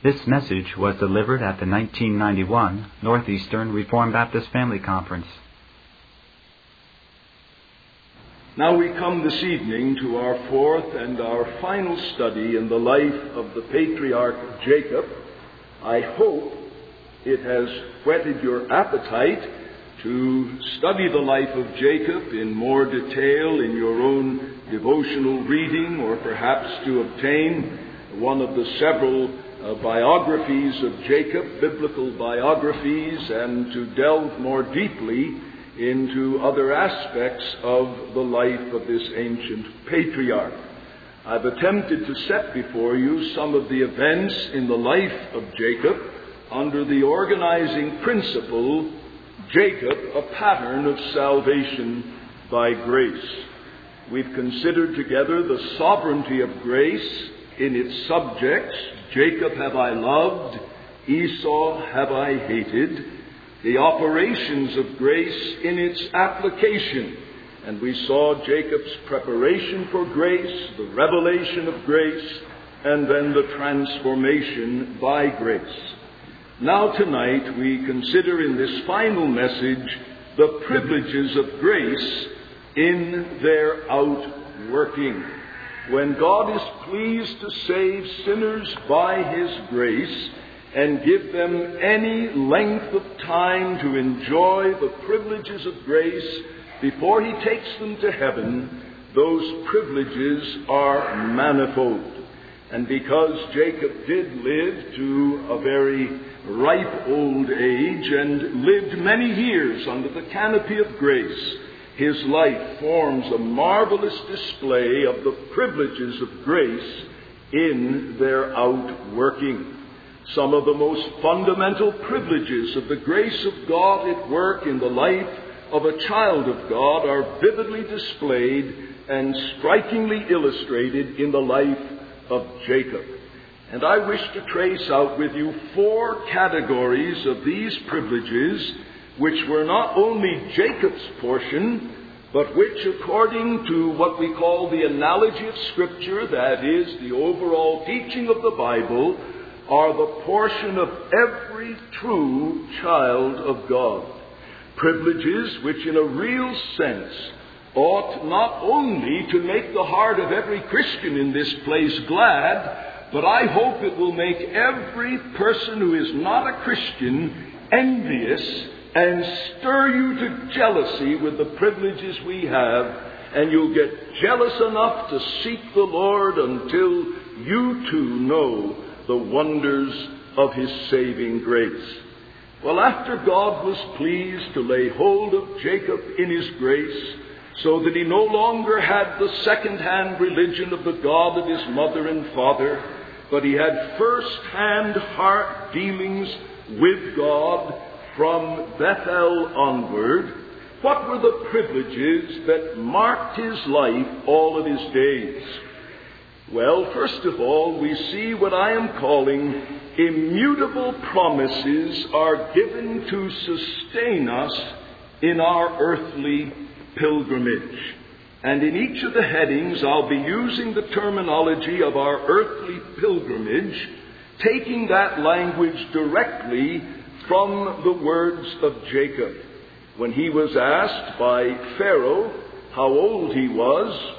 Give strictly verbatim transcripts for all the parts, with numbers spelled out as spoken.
This message was delivered at the nineteen ninety-one Northeastern Reformed Baptist Family Conference. Now we come this evening to our fourth and our final study in the life of the patriarch Jacob. I hope it has whetted your appetite to study the life of Jacob in more detail in your own devotional reading, or perhaps to obtain one of the several uh, biographies of Jacob, biblical biographies, and to delve more deeply into other aspects of the life of this ancient patriarch. I've attempted to set before you some of the events in the life of Jacob under the organizing principle, Jacob, a pattern of salvation by grace. We've considered together the sovereignty of grace in its subjects. Jacob have I loved, Esau have I hated. The operations of grace in its application. And we saw Jacob's preparation for grace, the revelation of grace, and then the transformation by grace. Now tonight we consider in this final message the privileges of grace in their outworking. When God is pleased to save sinners by His grace and give them any length of time to enjoy the privileges of grace before He takes them to heaven, those privileges are manifold. And because Jacob did live to a very ripe old age and lived many years under the canopy of grace, his life forms a marvelous display of the privileges of grace in their outworking. Some of the most fundamental privileges of the grace of God at work in the life of a child of God are vividly displayed and strikingly illustrated in the life of Jacob. And I wish to trace out with you four categories of these privileges which were not only Jacob's portion, but which, according to what we call the analogy of Scripture, that is, the overall teaching of the Bible, are the portion of every true child of God. Privileges which in a real sense ought not only to make the heart of every Christian in this place glad, but I hope it will make every person who is not a Christian envious and stir you to jealousy with the privileges we have, and you'll get jealous enough to seek the Lord until you too know the wonders of His saving grace. Well, after God was pleased to lay hold of Jacob in His grace, so that he no longer had the second-hand religion of the God of his mother and father, but he had first-hand heart dealings with God from Bethel onward, what were the privileges that marked his life all of his days? Well, first of all, we see what I am calling immutable promises are given to sustain us in our earthly pilgrimage. And in each of the headings, I'll be using the terminology of our earthly pilgrimage, taking that language directly from the words of Jacob. When he was asked by Pharaoh how old he was,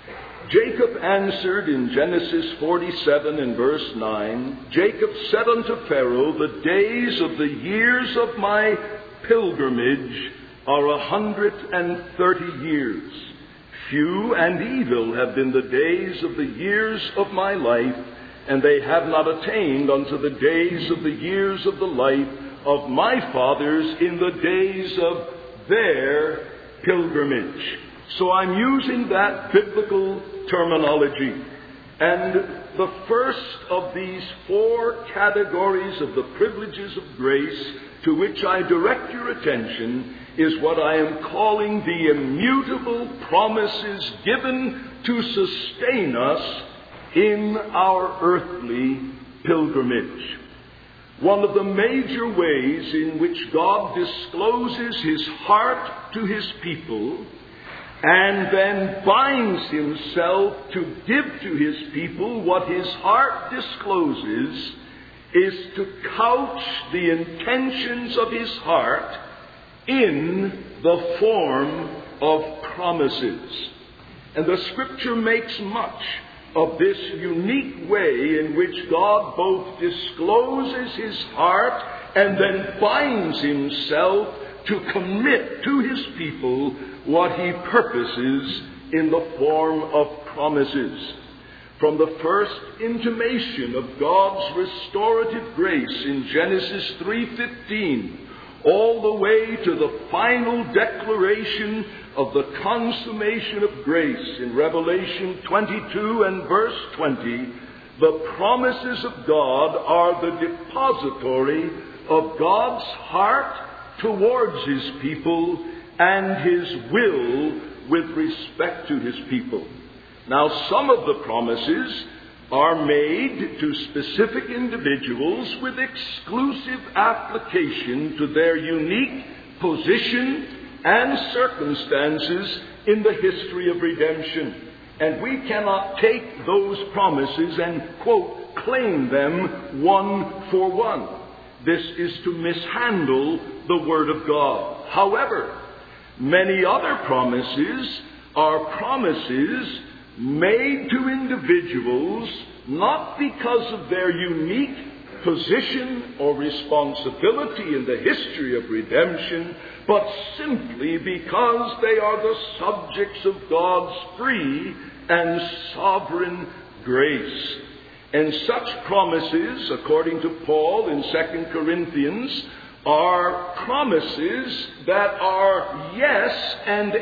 Jacob answered in Genesis forty-seven and verse nine, Jacob said unto Pharaoh, the days of the years of my pilgrimage are a hundred and thirty years. Few and evil have been the days of the years of my life, and they have not attained unto the days of the years of the life of my fathers in the days of their pilgrimage. So I'm using that biblical terminology. And the first of these four categories of the privileges of grace to which I direct your attention is what I am calling the immutable promises given to sustain us in our earthly pilgrimage. One of the major ways in which God discloses His heart to His people and then binds Himself to give to His people what His heart discloses is to couch the intentions of his heart in the form of promises. And the Scripture makes much of this unique way in which God both discloses his heart and then binds himself to commit to his people what he purposes in the form of promises. From the first intimation of God's restorative grace in Genesis three fifteen, all the way to the final declaration of the consummation of grace in Revelation twenty-two and verse twenty, the promises of God are the depository of God's heart towards his people and his will with respect to his people. Now, some of the promises are made to specific individuals with exclusive application to their unique position and circumstances in the history of redemption. And we cannot take those promises and, quote, claim them one for one. This is to mishandle the Word of God. However, many other promises are promises made to individuals not because of their unique position or responsibility in the history of redemption, but simply because they are the subjects of God's free and sovereign grace. And such promises, according to Paul in Second Corinthians, are promises that are yes and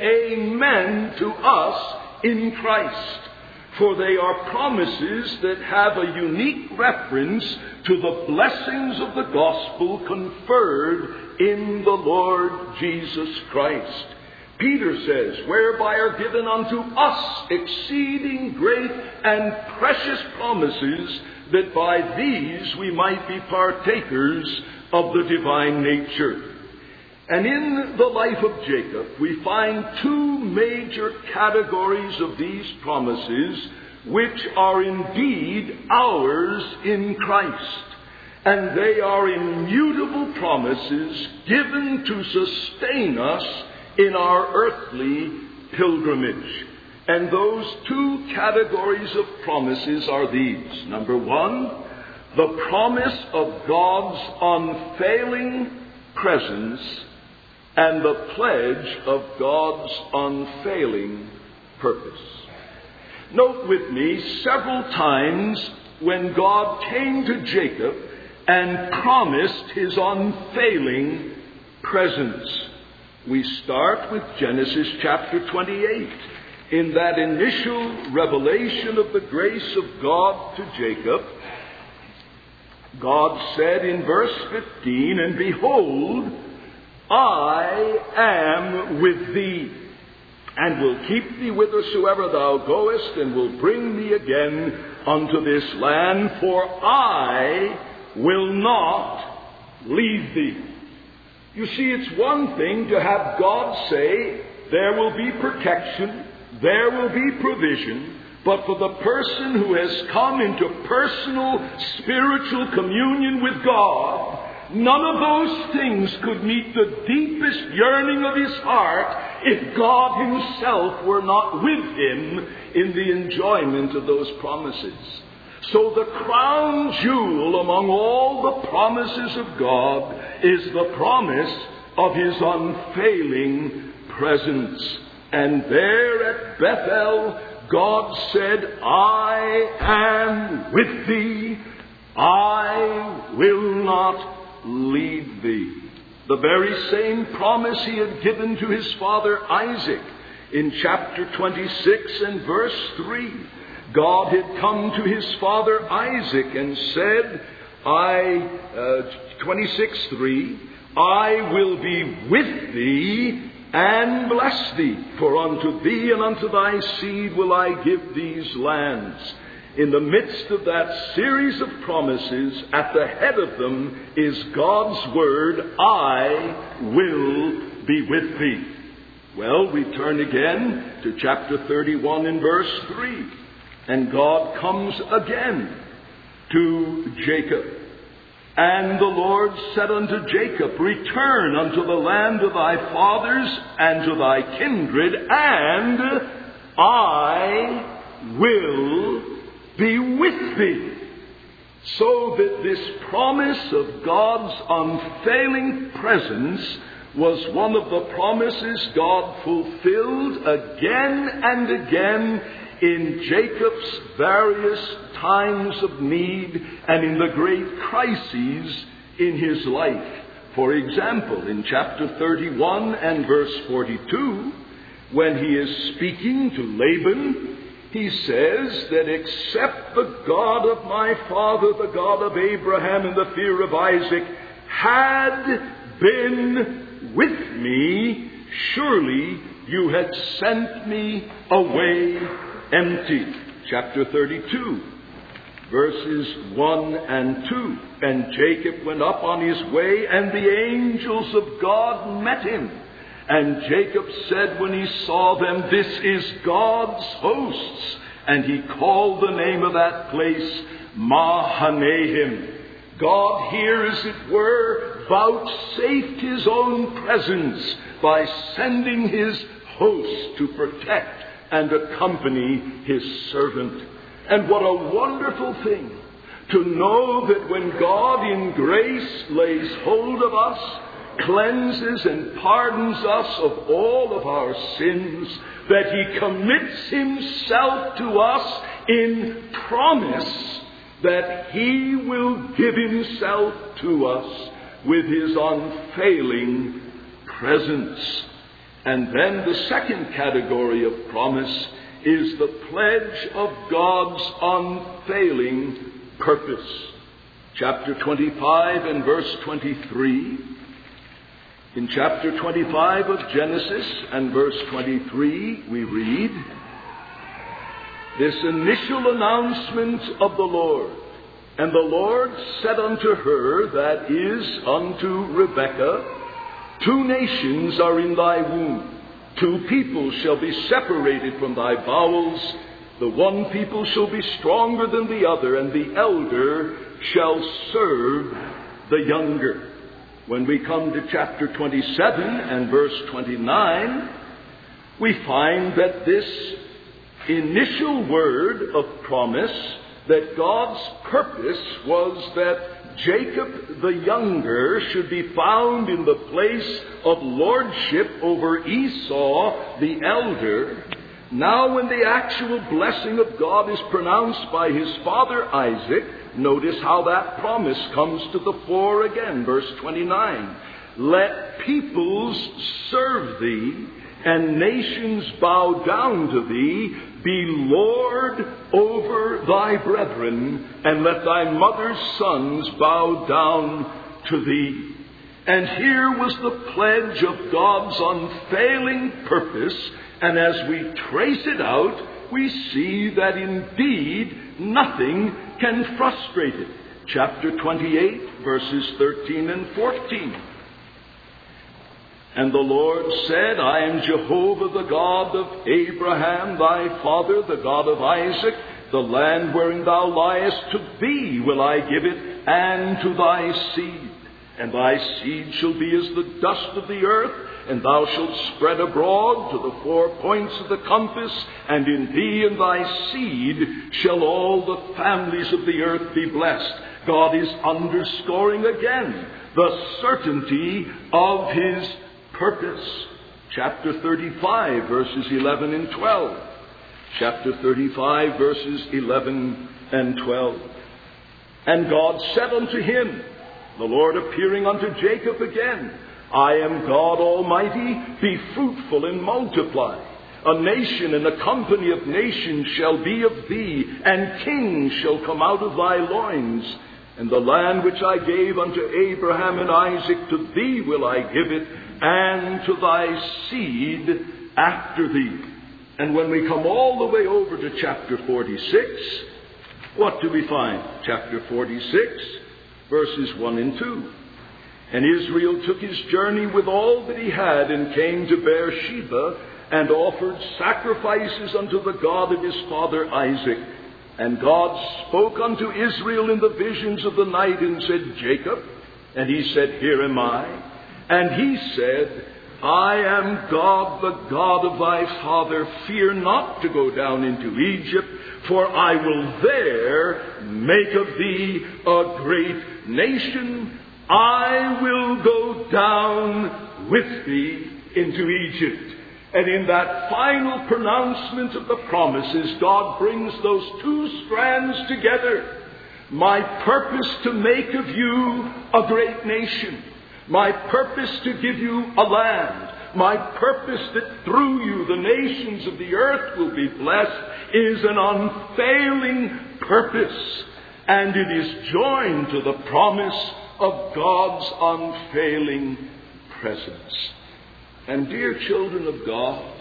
amen to us in Christ. For they are promises that have a unique reference to the blessings of the gospel conferred in the Lord Jesus Christ. Peter says, whereby are given unto us exceeding great and precious promises, that by these we might be partakers of the divine nature. And in the life of Jacob, we find two major categories of these promises, which are indeed ours in Christ. And they are immutable promises given to sustain us in our earthly pilgrimage. And those two categories of promises are these. Number one, the promise of God's unfailing presence and the pledge of God's unfailing purpose. Note with me several times when God came to Jacob and promised his unfailing presence. We start with Genesis chapter twenty-eight. In that initial revelation of the grace of God to Jacob, God said in verse fifteen, and behold, I am with thee, and will keep thee whithersoever thou goest, and will bring thee again unto this land, for I will not leave thee. You see, it's one thing to have God say, there will be protection, there will be provision, but for the person who has come into personal spiritual communion with God, none of those things could meet the deepest yearning of his heart if God himself were not with him in the enjoyment of those promises. So the crown jewel among all the promises of God is the promise of his unfailing presence. And there at Bethel, God said, I am with thee, I will not leave thee. The very same promise he had given to his father Isaac in chapter twenty-six and verse three. God had come to his father Isaac and said, I, uh, twenty-six three, I will be with thee and bless thee, for unto thee and unto thy seed will I give these lands. In the midst of that series of promises, at the head of them is God's word, I will be with thee. Well, we turn again to chapter thirty-one and verse three. And God comes again to Jacob. And the Lord said unto Jacob, Return unto the land of thy fathers and to thy kindred, and I will be with thee. So that this promise of God's unfailing presence was one of the promises God fulfilled again and again in Jacob's various times of need and in the great crises in his life. For example, in chapter thirty-one and verse forty-two, when he is speaking to Laban, he says that except the God of my father, the God of Abraham and the fear of Isaac, had been with me, surely you had sent me away empty. Chapter thirty-two, verses one and two. And Jacob went up on his way, and the angels of God met him. And Jacob said when he saw them, This is God's hosts. And he called the name of that place Mahanaim. God here, as it were, vouchsafed his own presence by sending his host to protect and accompany his servant. And what a wonderful thing to know that when God in grace lays hold of us, cleanses and pardons us of all of our sins, that he commits himself to us in promise that he will give himself to us with his unfailing presence. And then the second category of promise is the pledge of God's unfailing purpose. Chapter twenty-five and verse twenty-three. In chapter twenty-five of Genesis and verse twenty-three, we read this initial announcement of the Lord. And the Lord said unto her, that is, unto Rebekah, Two nations are in thy womb. Two people shall be separated from thy bowels. The one people shall be stronger than the other, and the elder shall serve the younger. When we come to chapter twenty-seven and verse twenty-nine, we find that this initial word of promise, that God's purpose was that Jacob the younger should be found in the place of lordship over Esau the elder. Now when the actual blessing of God is pronounced by his father Isaac, notice how that promise comes to the fore again. Verse twenty-nine. Let peoples serve thee, and nations bow down to thee. Be Lord over thy brethren, and let thy mother's sons bow down to thee. And here was the pledge of God's unfailing purpose, and as we trace it out, we see that indeed nothing can frustrate it. Chapter twenty-eight, verses thirteen and fourteen. And the Lord said, I am Jehovah, the God of Abraham thy father, the God of Isaac. The land wherein thou liest, to thee will I give it, and to thy seed. And thy seed shall be as the dust of the earth, and thou shalt spread abroad to the four points of the compass, and in thee and thy seed shall all the families of the earth be blessed. God is underscoring again the certainty of his purpose. Chapter thirty-five, verses eleven and twelve. Chapter thirty-five, verses eleven and twelve. And God said unto him, the Lord appearing unto Jacob again, I am God Almighty, be fruitful and multiply. A nation and a company of nations shall be of thee, and kings shall come out of thy loins. And the land which I gave unto Abraham and Isaac, to thee will I give it, and to thy seed after thee. And when we come all the way over to chapter forty-six, what do we find? Chapter forty-six, verses one and two. And Israel took his journey with all that he had, and came to Beersheba, and offered sacrifices unto the God of his father Isaac. And God spoke unto Israel in the visions of the night and said, Jacob. And he said, Here am I. And he said, I am God, the God of thy father. Fear not to go down into Egypt, for I will there make of thee a great nation. I will go down with thee into Egypt. And in that final pronouncement of the promises, God brings those two strands together. My purpose to make of you a great nation. My purpose to give you a land. My purpose that through you the nations of the earth will be blessed is an unfailing purpose. And it is joined to the promise of God's unfailing presence. And dear children of God,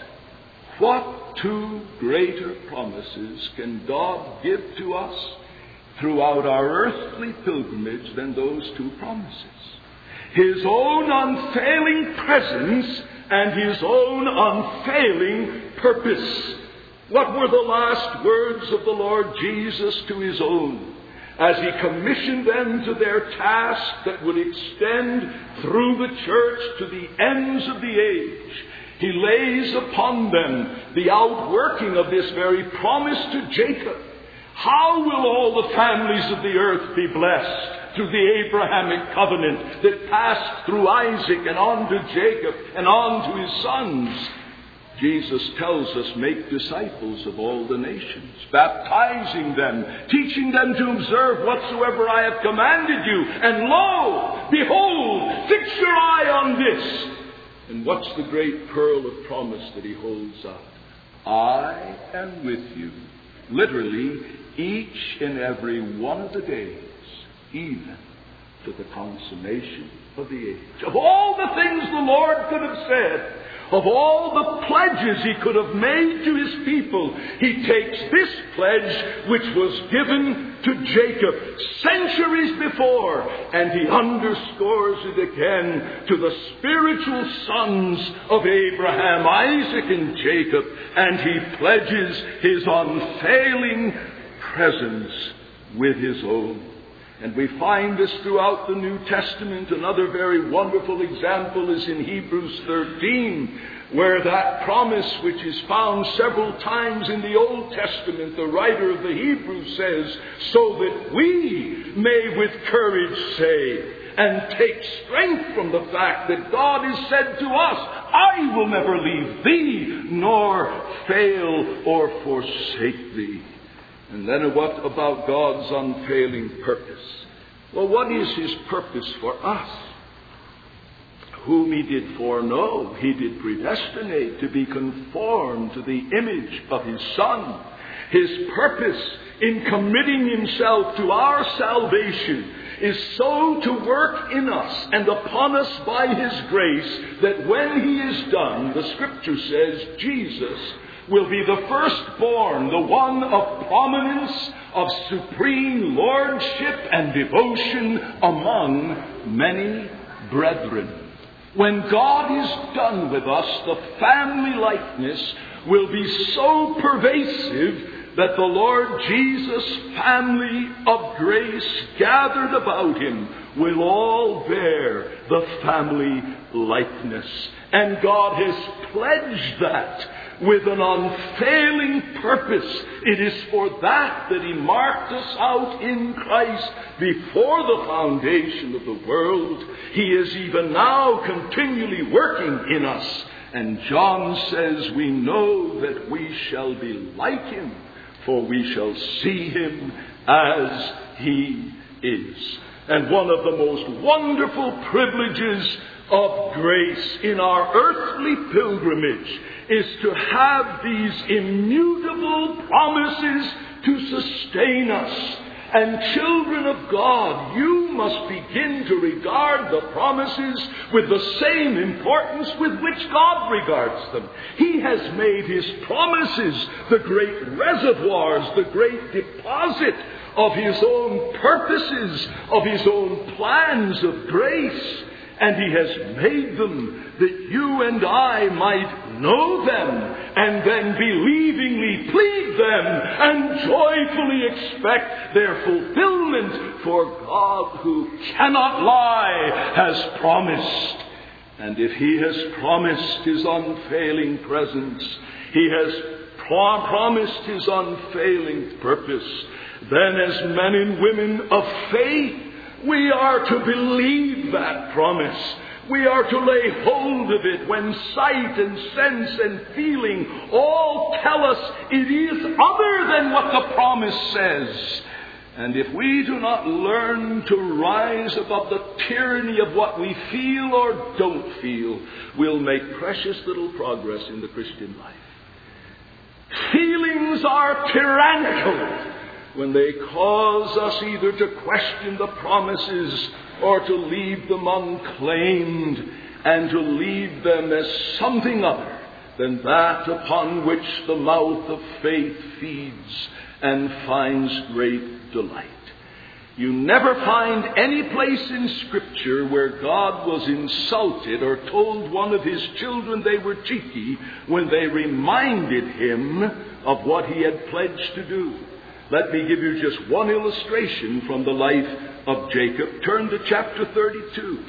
what two greater promises can God give to us throughout our earthly pilgrimage than those two promises? His own unfailing presence and His own unfailing purpose. What were the last words of the Lord Jesus to His own as He commissioned them to their task that would extend through the church to the ends of the age? He lays upon them the outworking of this very promise to Jacob. How will all the families of the earth be blessed through the Abrahamic covenant that passed through Isaac and on to Jacob and on to his sons? Jesus tells us, make disciples of all the nations, baptizing them, teaching them to observe whatsoever I have commanded you. And lo, behold, fix your eye on this. And what's the great pearl of promise that He holds out? I am with you, literally, each and every one of the days, even to the consummation of the age. Of all the things the Lord could have said, of all the pledges He could have made to His people, He takes this pledge which was given to Jacob centuries before, and He underscores it again to the spiritual sons of Abraham, Isaac, and Jacob, and He pledges His unfailing presence with His own. And we find this throughout the New Testament. Another very wonderful example is in Hebrews thirteen, where that promise, which is found several times in the Old Testament, the writer of the Hebrews says, so that we may with courage say and take strength from the fact that God has said to us, I will never leave thee nor fail or forsake thee. And then what about God's unfailing purpose? Well, what is His purpose for us? Whom He did foreknow, He did predestinate to be conformed to the image of His Son. His purpose in committing Himself to our salvation is so to work in us and upon us by His grace that when He is done, the Scripture says, Jesus will be the firstborn, the one of prominence, of supreme lordship and devotion among many brethren. When God is done with us, the family likeness will be so pervasive that the Lord Jesus' family of grace gathered about Him will all bear the family likeness. And God has pledged that with an unfailing purpose. It is for that that He marked us out in Christ before the foundation of the world. He is even now continually working in us. And John says, we know that we shall be like Him, for we shall see Him as He is. And one of the most wonderful privileges of grace in our earthly pilgrimage is to have these immutable promises to sustain us. And children of God, you must begin to regard the promises with the same importance with which God regards them. He has made His promises the great reservoirs, the great deposit of His own purposes, of His own plans of grace. and He has made them that you and I might know them, and then believingly plead them, and joyfully expect their fulfillment. For God, who cannot lie, has promised. And if He has promised His unfailing presence, He has pro- promised His unfailing purpose, then as men and women of faith, we are to believe that promise. We are to lay hold of it when sight and sense and feeling all tell us it is other than what the promise says. And if we do not learn to rise above the tyranny of what we feel or don't feel, we'll make precious little progress in the Christian life. Feelings are tyrannical when they cause us either to question the promises or to leave them unclaimed, and to leave them as something other than that upon which the mouth of faith feeds and finds great delight. You never find any place in Scripture where God was insulted or told one of His children they were cheeky when they reminded Him of what He had pledged to do. Let me give you just one illustration from the life of Jacob. Turn to chapter thirty-two.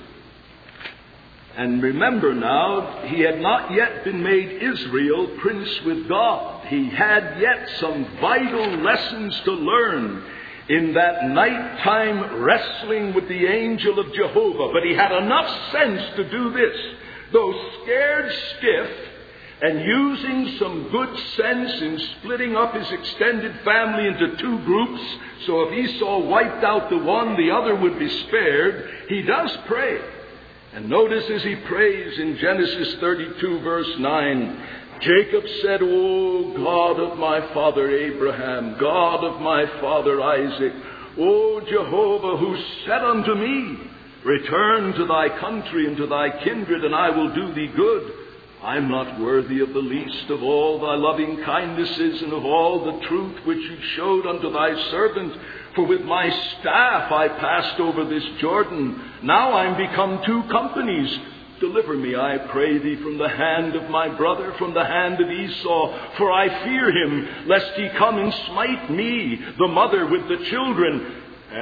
And remember now, he had not yet been made Israel prince with God. He had yet some vital lessons to learn in that nighttime wrestling with the angel of Jehovah. But he had enough sense to do this. Though scared stiff, and using some good sense in splitting up his extended family into two groups, so if Esau wiped out the one, the other would be spared, he does pray. And notice as he prays in Genesis thirty-two, verse nine, Jacob said, O God of my father Abraham, God of my father Isaac, O Jehovah, who said unto me, return to thy country and to thy kindred, and I will do thee good. I am not worthy of the least of all thy loving kindnesses and of all the truth which you showed unto thy servant. For with my staff I passed over this Jordan. Now I am become two companies. Deliver me, I pray thee, from the hand of my brother, from the hand of Esau. For I fear him, lest he come and smite me, the mother with the children.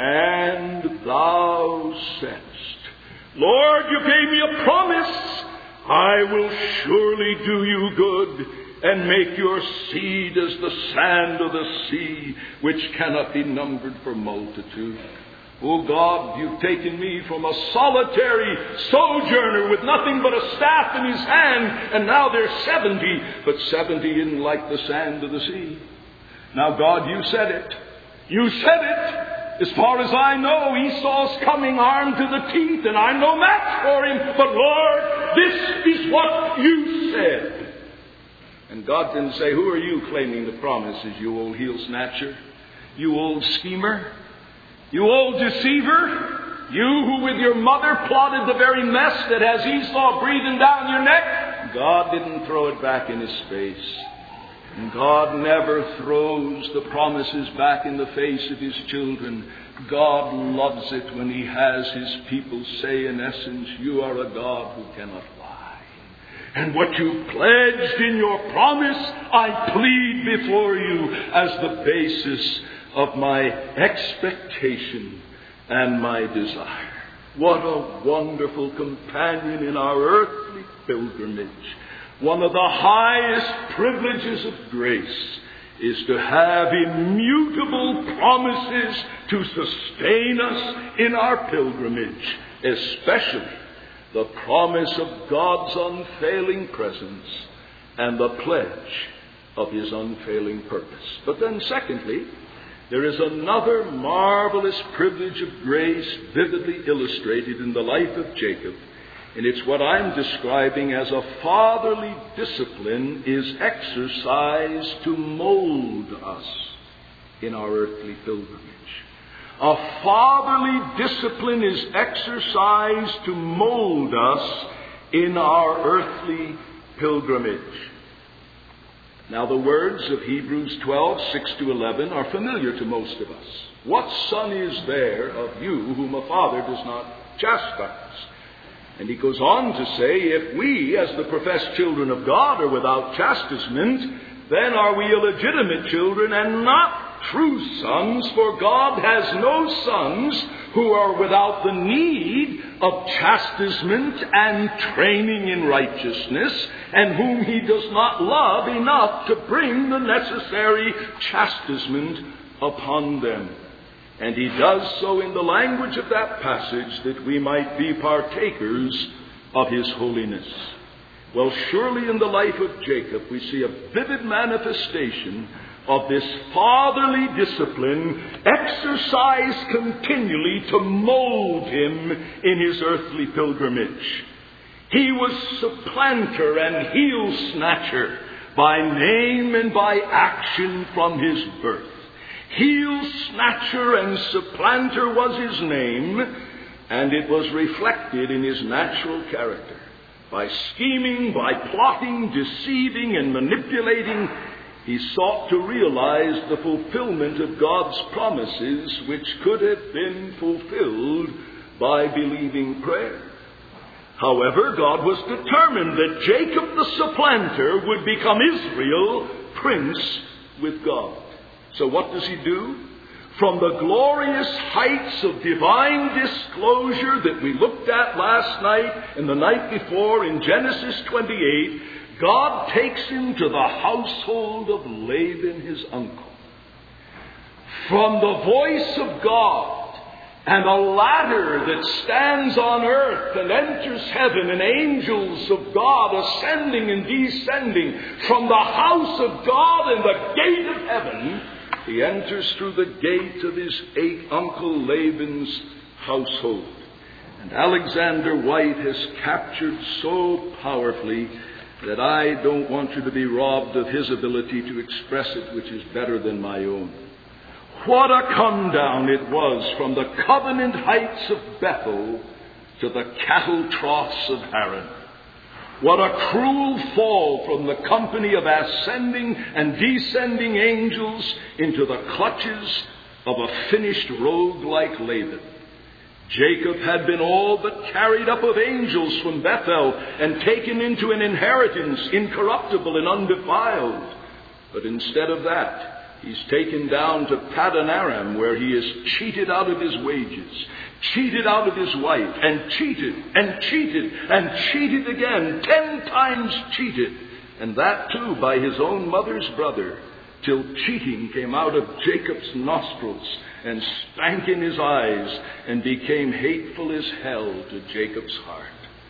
And thou saidst, Lord, you gave me a promise. I will surely do you good, and make your seed as the sand of the sea, which cannot be numbered for multitude. O God, you've taken me from a solitary sojourner with nothing but a staff in his hand, and now there's seventy, but seventy isn't like the sand of the sea. Now, God, you said it. You said it. As far as I know, Esau's coming armed to the teeth, and I'm no match for him. But Lord, this is what you said. And God didn't say, who are you claiming the promises, you old heel snatcher? You old schemer? You old deceiver? You who with your mother plotted the very mess that has Esau breathing down your neck? God didn't throw it back in his face. And God never throws the promises back in the face of his children. God loves it when he has his people say, in essence, you are a God who cannot lie. And what you pledged in your promise, I plead before you as the basis of my expectation and my desire. What a wonderful companion in our earthly pilgrimage. One of the highest privileges of grace is to have immutable promises to sustain us in our pilgrimage, especially the promise of God's unfailing presence and the pledge of his unfailing purpose. But then secondly, there is another marvelous privilege of grace vividly illustrated in the life of Jacob. And it's what I'm describing as a fatherly discipline is exercised to mold us in our earthly pilgrimage. A fatherly discipline is exercised to mold us in our earthly pilgrimage. Now the words of Hebrews twelve, six to eleven are familiar to most of us. What son is there of you whom a father does not chastise? And he goes on to say, if we, as the professed children of God, are without chastisement, then are we illegitimate children and not true sons, for God has no sons who are without the need of chastisement and training in righteousness, and whom he does not love enough to bring the necessary chastisement upon them. And he does so in the language of that passage, that we might be partakers of his holiness. Well, surely in the life of Jacob we see a vivid manifestation of this fatherly discipline exercised continually to mold him in his earthly pilgrimage. He was supplanter and heel snatcher by name and by action from his birth. Heel snatcher and supplanter was his name, and it was reflected in his natural character. By scheming, by plotting, deceiving, and manipulating, he sought to realize the fulfillment of God's promises, which could have been fulfilled by believing prayer. However, God was determined that Jacob the supplanter would become Israel, prince with God. So what does he do? From the glorious heights of divine disclosure that we looked at last night and the night before in Genesis twenty-eight, God takes him to the household of Laban, his uncle. From the voice of God and a ladder that stands on earth and enters heaven, and angels of God ascending and descending, from the house of God and the gate of heaven, he enters through the gate of his eight uncle Laban's household. And Alexander White has captured so powerfully that I don't want you to be robbed of his ability to express it, which is better than my own. What a come down it was from the covenant heights of Bethel to the cattle troughs of Haran. What a cruel fall from the company of ascending and descending angels into the clutches of a finished rogue like Laban. Jacob had been all but carried up of angels from Bethel and taken into an inheritance incorruptible and undefiled. But instead of that, he's taken down to Paddan Aram, where he is cheated out of his wages, cheated out of his wife, and cheated, and cheated, and cheated again, ten times cheated, and that too by his own mother's brother, till cheating came out of Jacob's nostrils and stank in his eyes and became hateful as hell to Jacob's heart.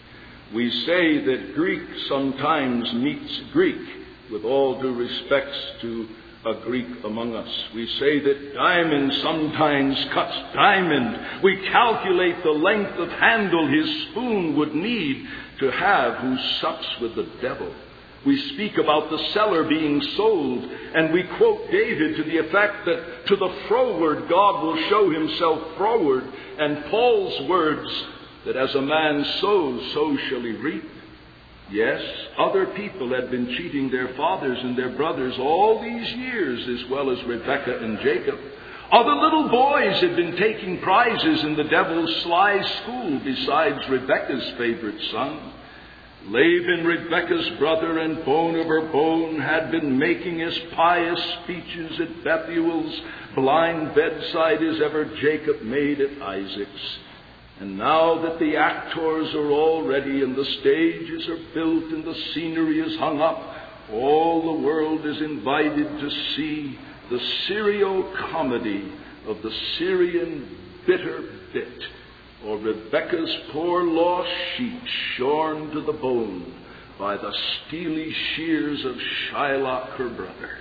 We say that Greek sometimes meets Greek, with all due respects to a Greek among us. We say that diamond sometimes cuts diamond. We calculate the length of handle his spoon would need to have who sups with the devil. We speak about the seller being sold, and we quote David to the effect that to the froward God will show himself froward, and Paul's words that as a man sows, so shall he reap. Yes, other people had been cheating their fathers and their brothers all these years, as well as Rebekah and Jacob. Other little boys had been taking prizes in the devil's sly school besides Rebekah's favorite son. Laban, Rebekah's brother and bone of her bone, had been making as pious speeches at Bethuel's blind bedside as ever Jacob made at Isaac's. And now that the actors are all ready and the stages are built and the scenery is hung up, all the world is invited to see the Syrio-comedy of the Syrian bitter bit, or Rebekah's poor lost sheep shorn to the bone by the steely shears of Shylock, her brother.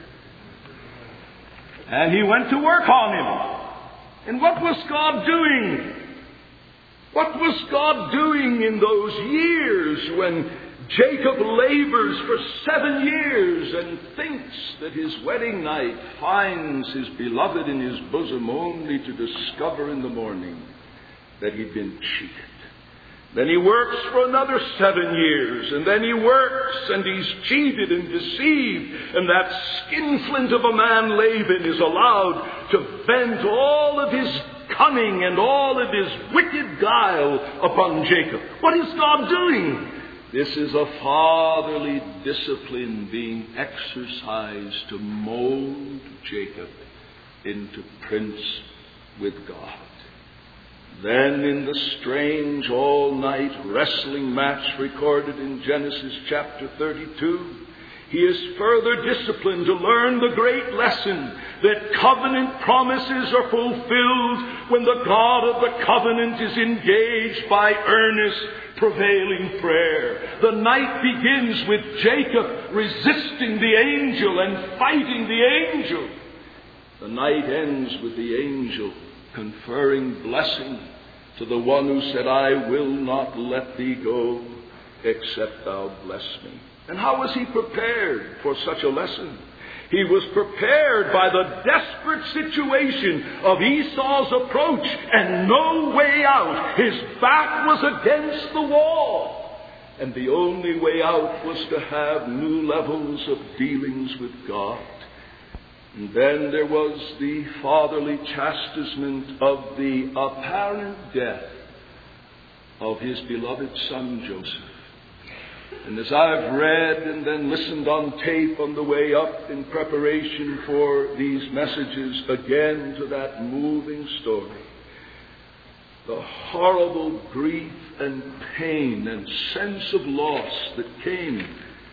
And he went to work on him. And what was God doing? What was God doing in those years when Jacob labors for seven years and thinks that his wedding night finds his beloved in his bosom, only to discover in the morning that he'd been cheated? Then he works for another seven years, and then he works, and he's cheated and deceived, and that skinflint of a man, Laban, is allowed to vent all of his cunning and all of his wicked guile upon Jacob. What is God doing? This is a fatherly discipline being exercised to mold Jacob into prince with God. Then in the strange all-night wrestling match recorded in Genesis chapter thirty-two, he is further disciplined to learn the great lesson that covenant promises are fulfilled when the God of the covenant is engaged by earnest, prevailing prayer. The night begins with Jacob resisting the angel and fighting the angel. The night ends with the angel conferring blessing to the one who said, I will not let thee go except thou bless me. And how was he prepared for such a lesson? He was prepared by the desperate situation of Esau's approach and no way out. His back was against the wall. And the only way out was to have new levels of dealings with God. And then there was the fatherly chastisement of the apparent death of his beloved son Joseph. And as I've read and then listened on tape on the way up in preparation for these messages again to that moving story, the horrible grief and pain and sense of loss that came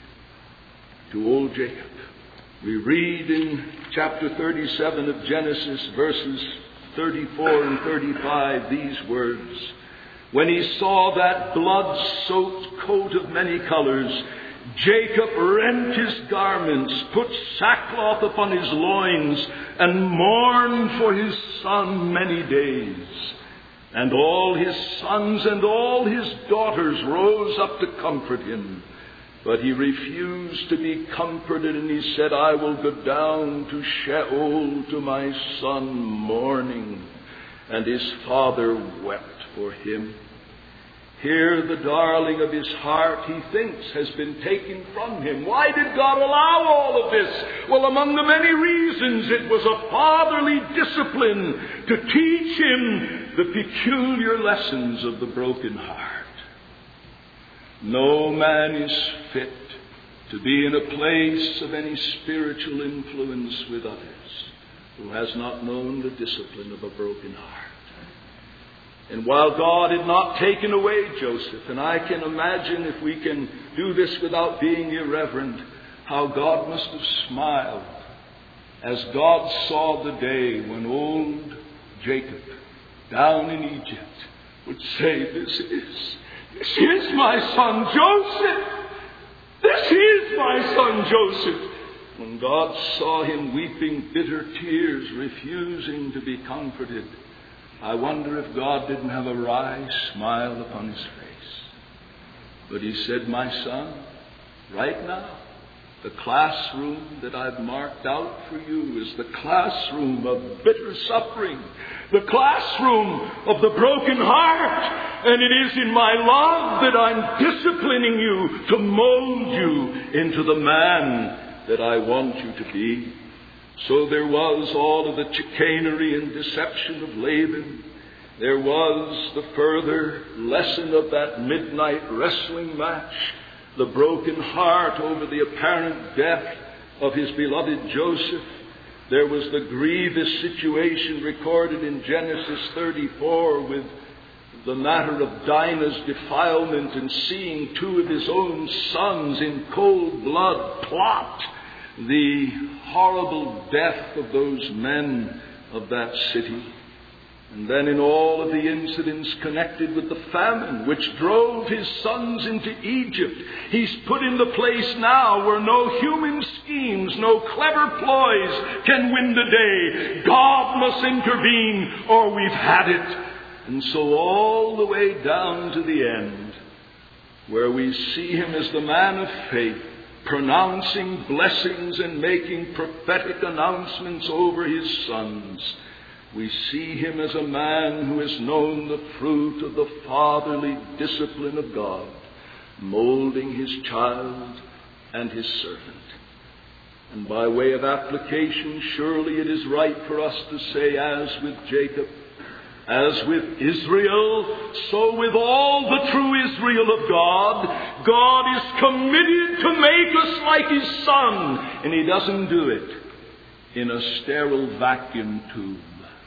to old Jacob. We read in chapter thirty-seven of Genesis, verses thirty-four and thirty-five, these words. When he saw that blood-soaked coat of many colors, Jacob rent his garments, put sackcloth upon his loins, and mourned for his son many days. And all his sons and all his daughters rose up to comfort him. But he refused to be comforted, and he said, I will go down to Sheol to my son mourning. And his father wept for him. Here the darling of his heart, he thinks, has been taken from him. Why did God allow all of this? Well, among the many reasons, it was a fatherly discipline to teach him the peculiar lessons of the broken heart. No man is fit to be in a place of any spiritual influence with others who has not known the discipline of a broken heart. And while God had not taken away Joseph, and I can imagine, if we can do this without being irreverent, how God must have smiled as God saw the day when old Jacob down in Egypt would say, This is, this is my son Joseph. This is my son Joseph. When God saw him weeping bitter tears, refusing to be comforted, I wonder if God didn't have a wry smile upon his face. But he said, my son, right now, the classroom that I've marked out for you is the classroom of bitter suffering, the classroom of the broken heart. And it is in my love that I'm disciplining you to mold you into the man that I want you to be. So there was all of the chicanery and deception of Laban. There was the further lesson of that midnight wrestling match, the broken heart over the apparent death of his beloved Joseph. There was the grievous situation recorded in Genesis thirty-four with the matter of Dinah's defilement and seeing two of his own sons in cold blood plot the horrible death of those men of that city. And then in all of the incidents connected with the famine which drove his sons into Egypt, he's put in the place now where no human schemes, no clever ploys can win the day. God must intervene or we've had it. And so all the way down to the end, where we see him as the man of faith, pronouncing blessings and making prophetic announcements over his sons, we see him as a man who has known the fruit of the fatherly discipline of God, molding his child and his servant. And by way of application, surely it is right for us to say, as with Jacob, As with Israel, so with all the true Israel of God, God is committed to make us like His Son, and He doesn't do it in a sterile vacuum tube.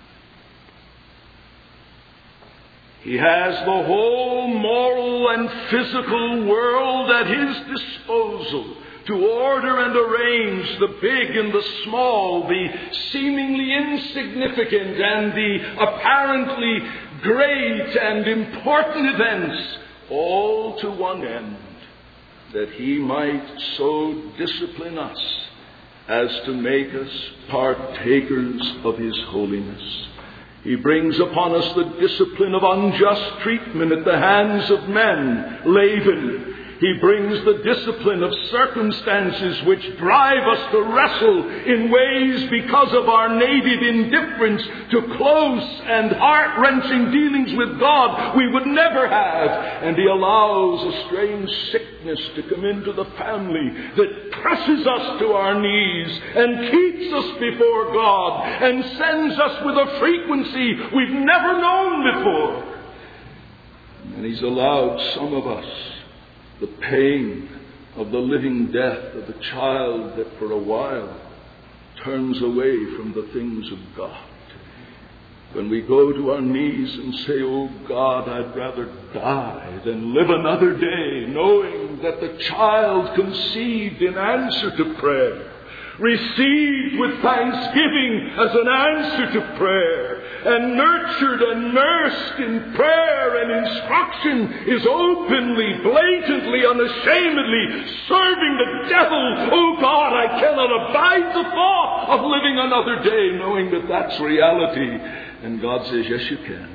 He has the whole moral and physical world at His disposal to order and arrange the big and the small, the seemingly insignificant and the apparently great and important events, all to one end, that He might so discipline us as to make us partakers of His holiness. He brings upon us the discipline of unjust treatment at the hands of men, Laban. He brings the discipline of circumstances which drive us to wrestle in ways because of our native indifference to close and heart-wrenching dealings with God we would never have. And He allows a strange sickness to come into the family that presses us to our knees and keeps us before God and sends us with a frequency we've never known before. And He's allowed some of us the pain of the living death of a child that for a while turns away from the things of God. When we go to our knees and say, "Oh God, I'd rather die than live another day," knowing that the child conceived in answer to prayer, received with thanksgiving as an answer to prayer, and nurtured and nursed in prayer and instruction, is openly, blatantly, unashamedly serving the devil. Oh God, I cannot abide the thought of living another day, knowing that that's reality. And God says, yes, you can.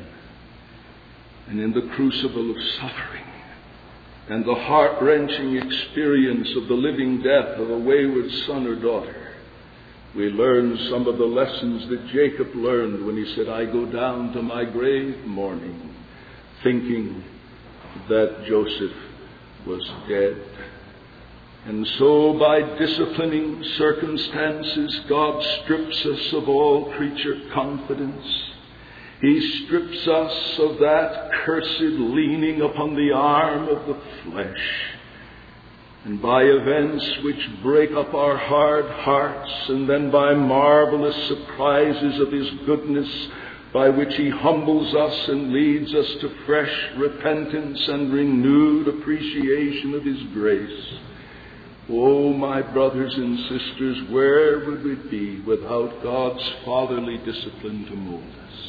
And in the crucible of suffering and the heart-wrenching experience of the living death of a wayward son or daughter, we learn some of the lessons that Jacob learned when he said, "I go down to my grave mourning," thinking that Joseph was dead. And so by disciplining circumstances, God strips us of all creature confidence. He strips us of that cursed leaning upon the arm of the flesh. And by events which break up our hard hearts, and then by marvelous surprises of His goodness, by which He humbles us and leads us to fresh repentance and renewed appreciation of His grace. Oh, my brothers and sisters, where would we be without God's fatherly discipline to mold us?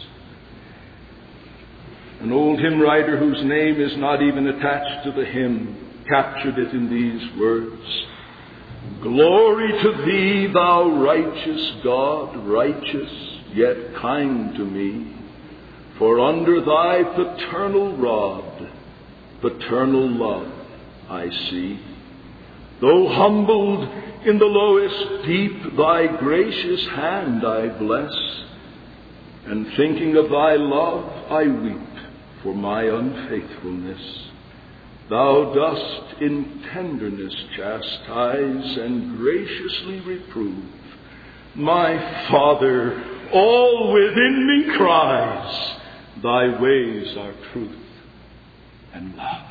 An old hymn writer whose name is not even attached to the hymn captured it in these words: "Glory to Thee, Thou righteous God, righteous yet kind to me, for under Thy paternal rod, paternal love I see. Though humbled in the lowest deep, Thy gracious hand I bless, and thinking of Thy love I weep for my unfaithfulness. Thou dost in tenderness chastise and graciously reprove. My Father, all within me cries, Thy ways are truth and love."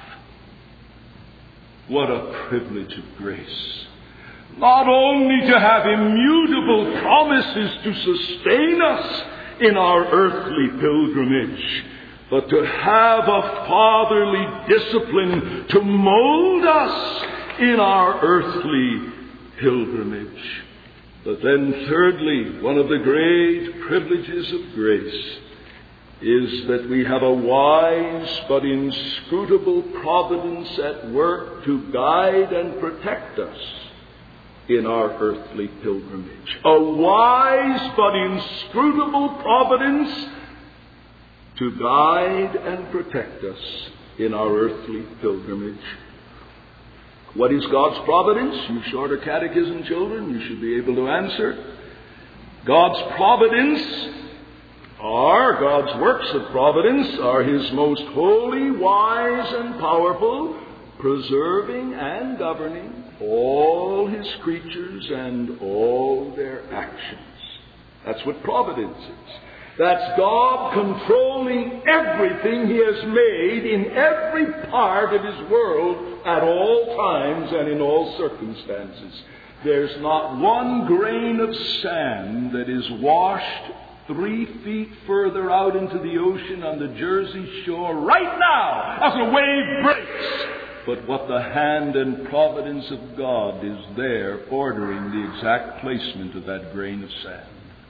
What a privilege of grace. Not only to have immutable promises to sustain us in our earthly pilgrimage, but to have a fatherly discipline to mold us in our earthly pilgrimage. But then thirdly, one of the great privileges of grace is that we have a wise but inscrutable providence at work to guide and protect us in our earthly pilgrimage. A wise but inscrutable providence to guide and protect us in our earthly pilgrimage. What is God's providence? You shorter catechism children, you should be able to answer. God's providence, or God's works of providence, are His most holy, wise, and powerful, preserving and governing all His creatures and all their actions. That's what providence is. That's God controlling everything He has made in every part of His world at all times and in all circumstances. There's not one grain of sand that is washed three feet further out into the ocean on the Jersey Shore right now as a wave breaks. But what the hand and providence of God is there ordering the exact placement of that grain of sand.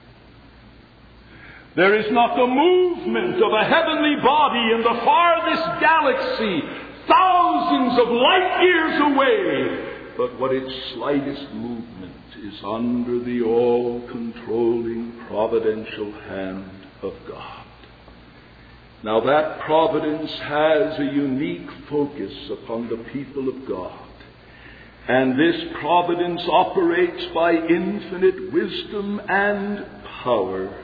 There is not the movement of a heavenly body in the farthest galaxy, thousands of light years away, but what its slightest movement is under the all-controlling providential hand of God. Now that providence has a unique focus upon the people of God. And this providence operates by infinite wisdom and power.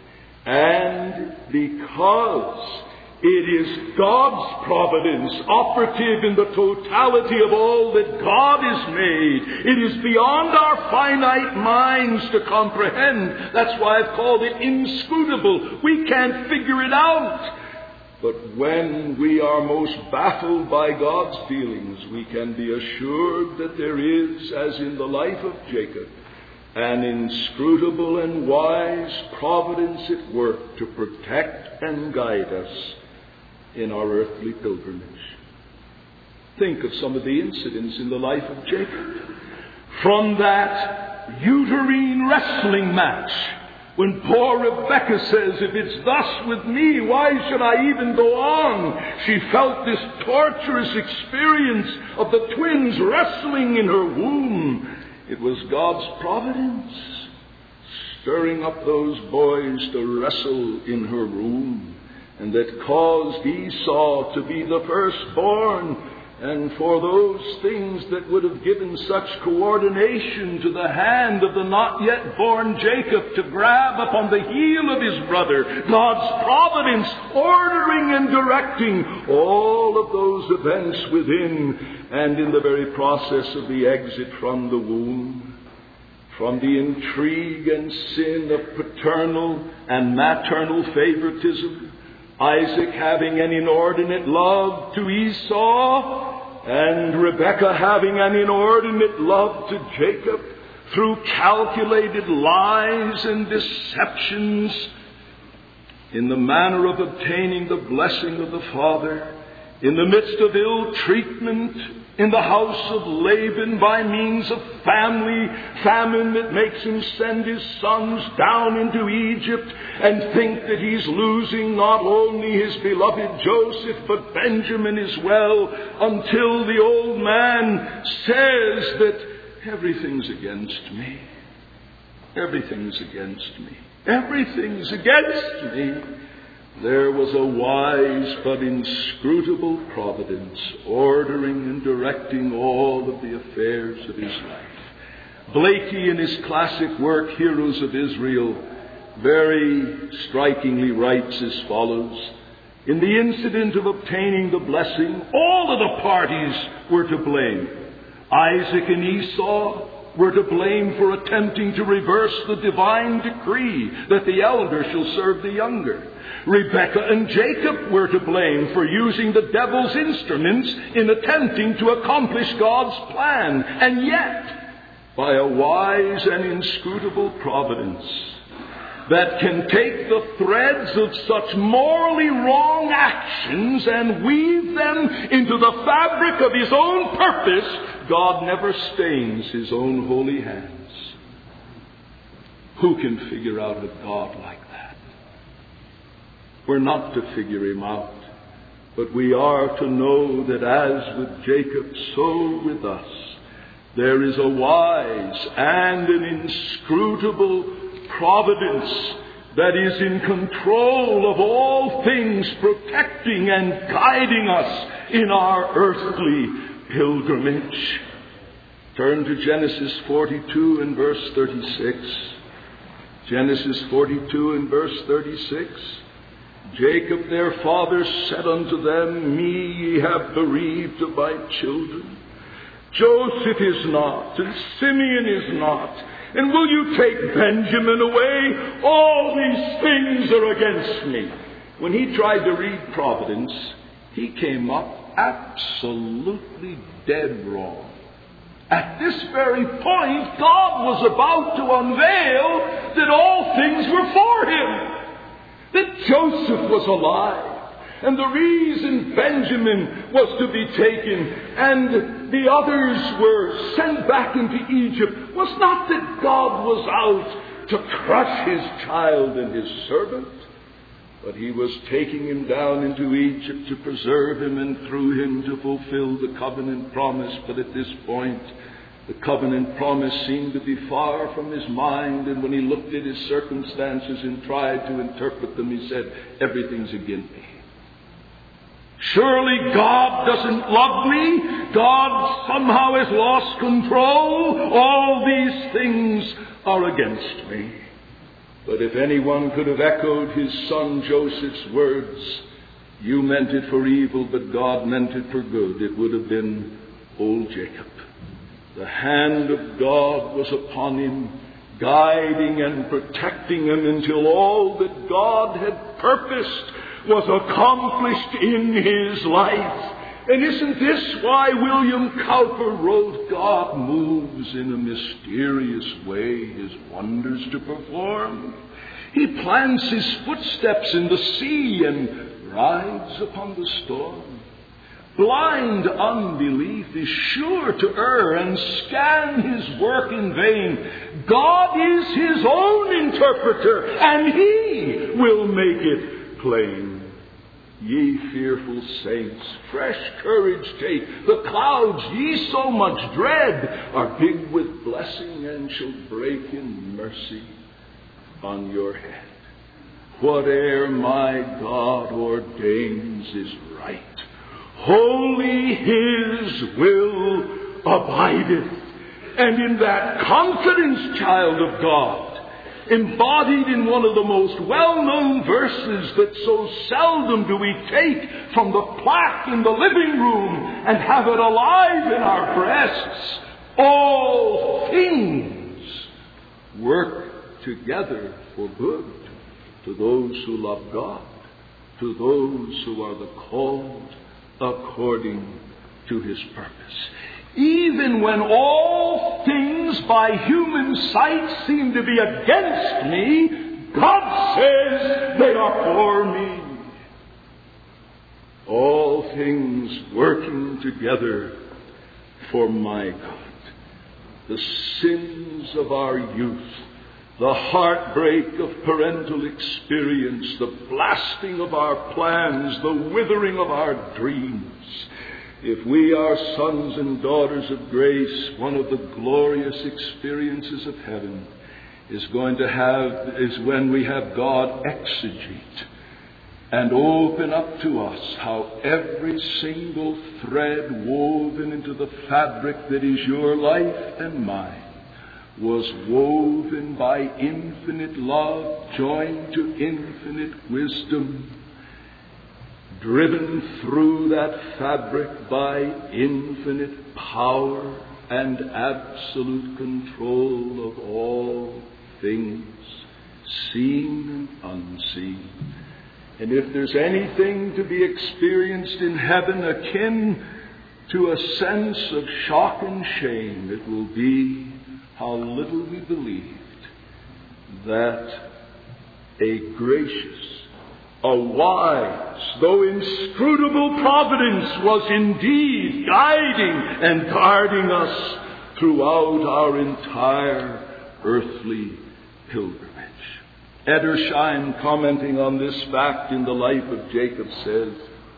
And because it is God's providence operative in the totality of all that God has made, it is beyond our finite minds to comprehend. That's why I've called it inscrutable. We can't figure it out. But when we are most baffled by God's dealings, we can be assured that there is, as in the life of Jacob, an inscrutable and wise providence at work to protect and guide us in our earthly pilgrimage. Think of some of the incidents in the life of Jacob. From that uterine wrestling match, when poor Rebekah says, if it's thus with me, why should I even go on? She felt this torturous experience of the twins wrestling in her womb. It was God's providence stirring up those boys to wrestle in her womb, and that caused Esau to be the firstborn, and for those things that would have given such coordination to the hand of the not yet born Jacob to grab upon the heel of his brother, God's providence ordering and directing all of those events within and in the very process of the exit from the womb, from the intrigue and sin of paternal and maternal favoritism, Isaac having an inordinate love to Esau, and Rebekah having an inordinate love to Jacob, through calculated lies and deceptions in the manner of obtaining the blessing of the father, in the midst of ill treatment in the house of Laban by means of family famine that makes him send his sons down into Egypt and think that he's losing not only his beloved Joseph but Benjamin as well, until the old man says that everything's against me. Everything's against me. Everything's against me. There was a wise but inscrutable providence ordering and directing all of the affairs of his life. Blakey, in his classic work, Heroes of Israel, very strikingly writes as follows: in the incident of obtaining the blessing, all of the parties were to blame. Isaac and Esau were to blame for attempting to reverse the divine decree that the elder shall serve the younger. Rebekah and Jacob were to blame for using the devil's instruments in attempting to accomplish God's plan. And yet, by a wise and inscrutable providence that can take the threads of such morally wrong actions and weave them into the fabric of His own purpose, God never stains His own holy hands. Who can figure out a God like that? We're not to figure Him out, but we are to know that as with Jacob, so with us, there is a wise and an inscrutable providence that is in control of all things, protecting and guiding us in our earthly pilgrimage. Turn to Genesis forty-two and verse thirty-six. Genesis forty-two and verse thirty-six. Jacob their father said unto them, Me ye have bereaved of my children. Joseph is not, and Simeon is not, And will you take Benjamin away? All these things are against me. When he tried to read Providence, he came up absolutely dead wrong. At this very point, God was about to unveil that all things were for him. That Joseph was alive. And the reason Benjamin was to be taken and the others were sent back into Egypt was not that God was out to crush his child and his servant, but he was taking him down into Egypt to preserve him and through him to fulfill the covenant promise. But at this point, the covenant promise seemed to be far from his mind, and when he looked at his circumstances and tried to interpret them, he said, everything's against me. Surely God doesn't love me. God somehow has lost control. All these things are against me. But if anyone could have echoed his son Joseph's words, you meant it for evil, but God meant it for good, it would have been old Jacob. The hand of God was upon him, guiding and protecting him until all that God had purposed was accomplished in his life. And isn't this why William Cowper wrote, God moves in a mysterious way his wonders to perform? He plants his footsteps in the sea and rides upon the storm. Blind unbelief is sure to err and scan his work in vain. God is his own interpreter, and he will make it plain. Ye fearful saints, fresh courage take. The clouds ye so much dread are big with blessing and shall break in mercy on your head. Whate'er my God ordains is right. Wholly his will abideth. And in that confidence, child of God, embodied in one of the most well-known verses that so seldom do we take from the plaque in the living room and have it alive in our breasts, all things work together for good to those who love God, to those who are the called according to his purpose. Even when all things by human sight seem to be against me, God says they are for me. All things working together for my good. The sins of our youth, the heartbreak of parental experience, the blasting of our plans, the withering of our dreams. If we are sons and daughters of grace, one of the glorious experiences of heaven is going to have, is when we have God exegete and open up to us how every single thread woven into the fabric that is your life and mine was woven by infinite love, joined to infinite wisdom, driven through that fabric by infinite power and absolute control of all things, seen and unseen. And if there's anything to be experienced in heaven akin to a sense of shock and shame, it will be how little we believed that a gracious, a wise, though inscrutable providence was indeed guiding and guarding us throughout our entire earthly pilgrimage. Edersheim, commenting on this fact in the life of Jacob, says,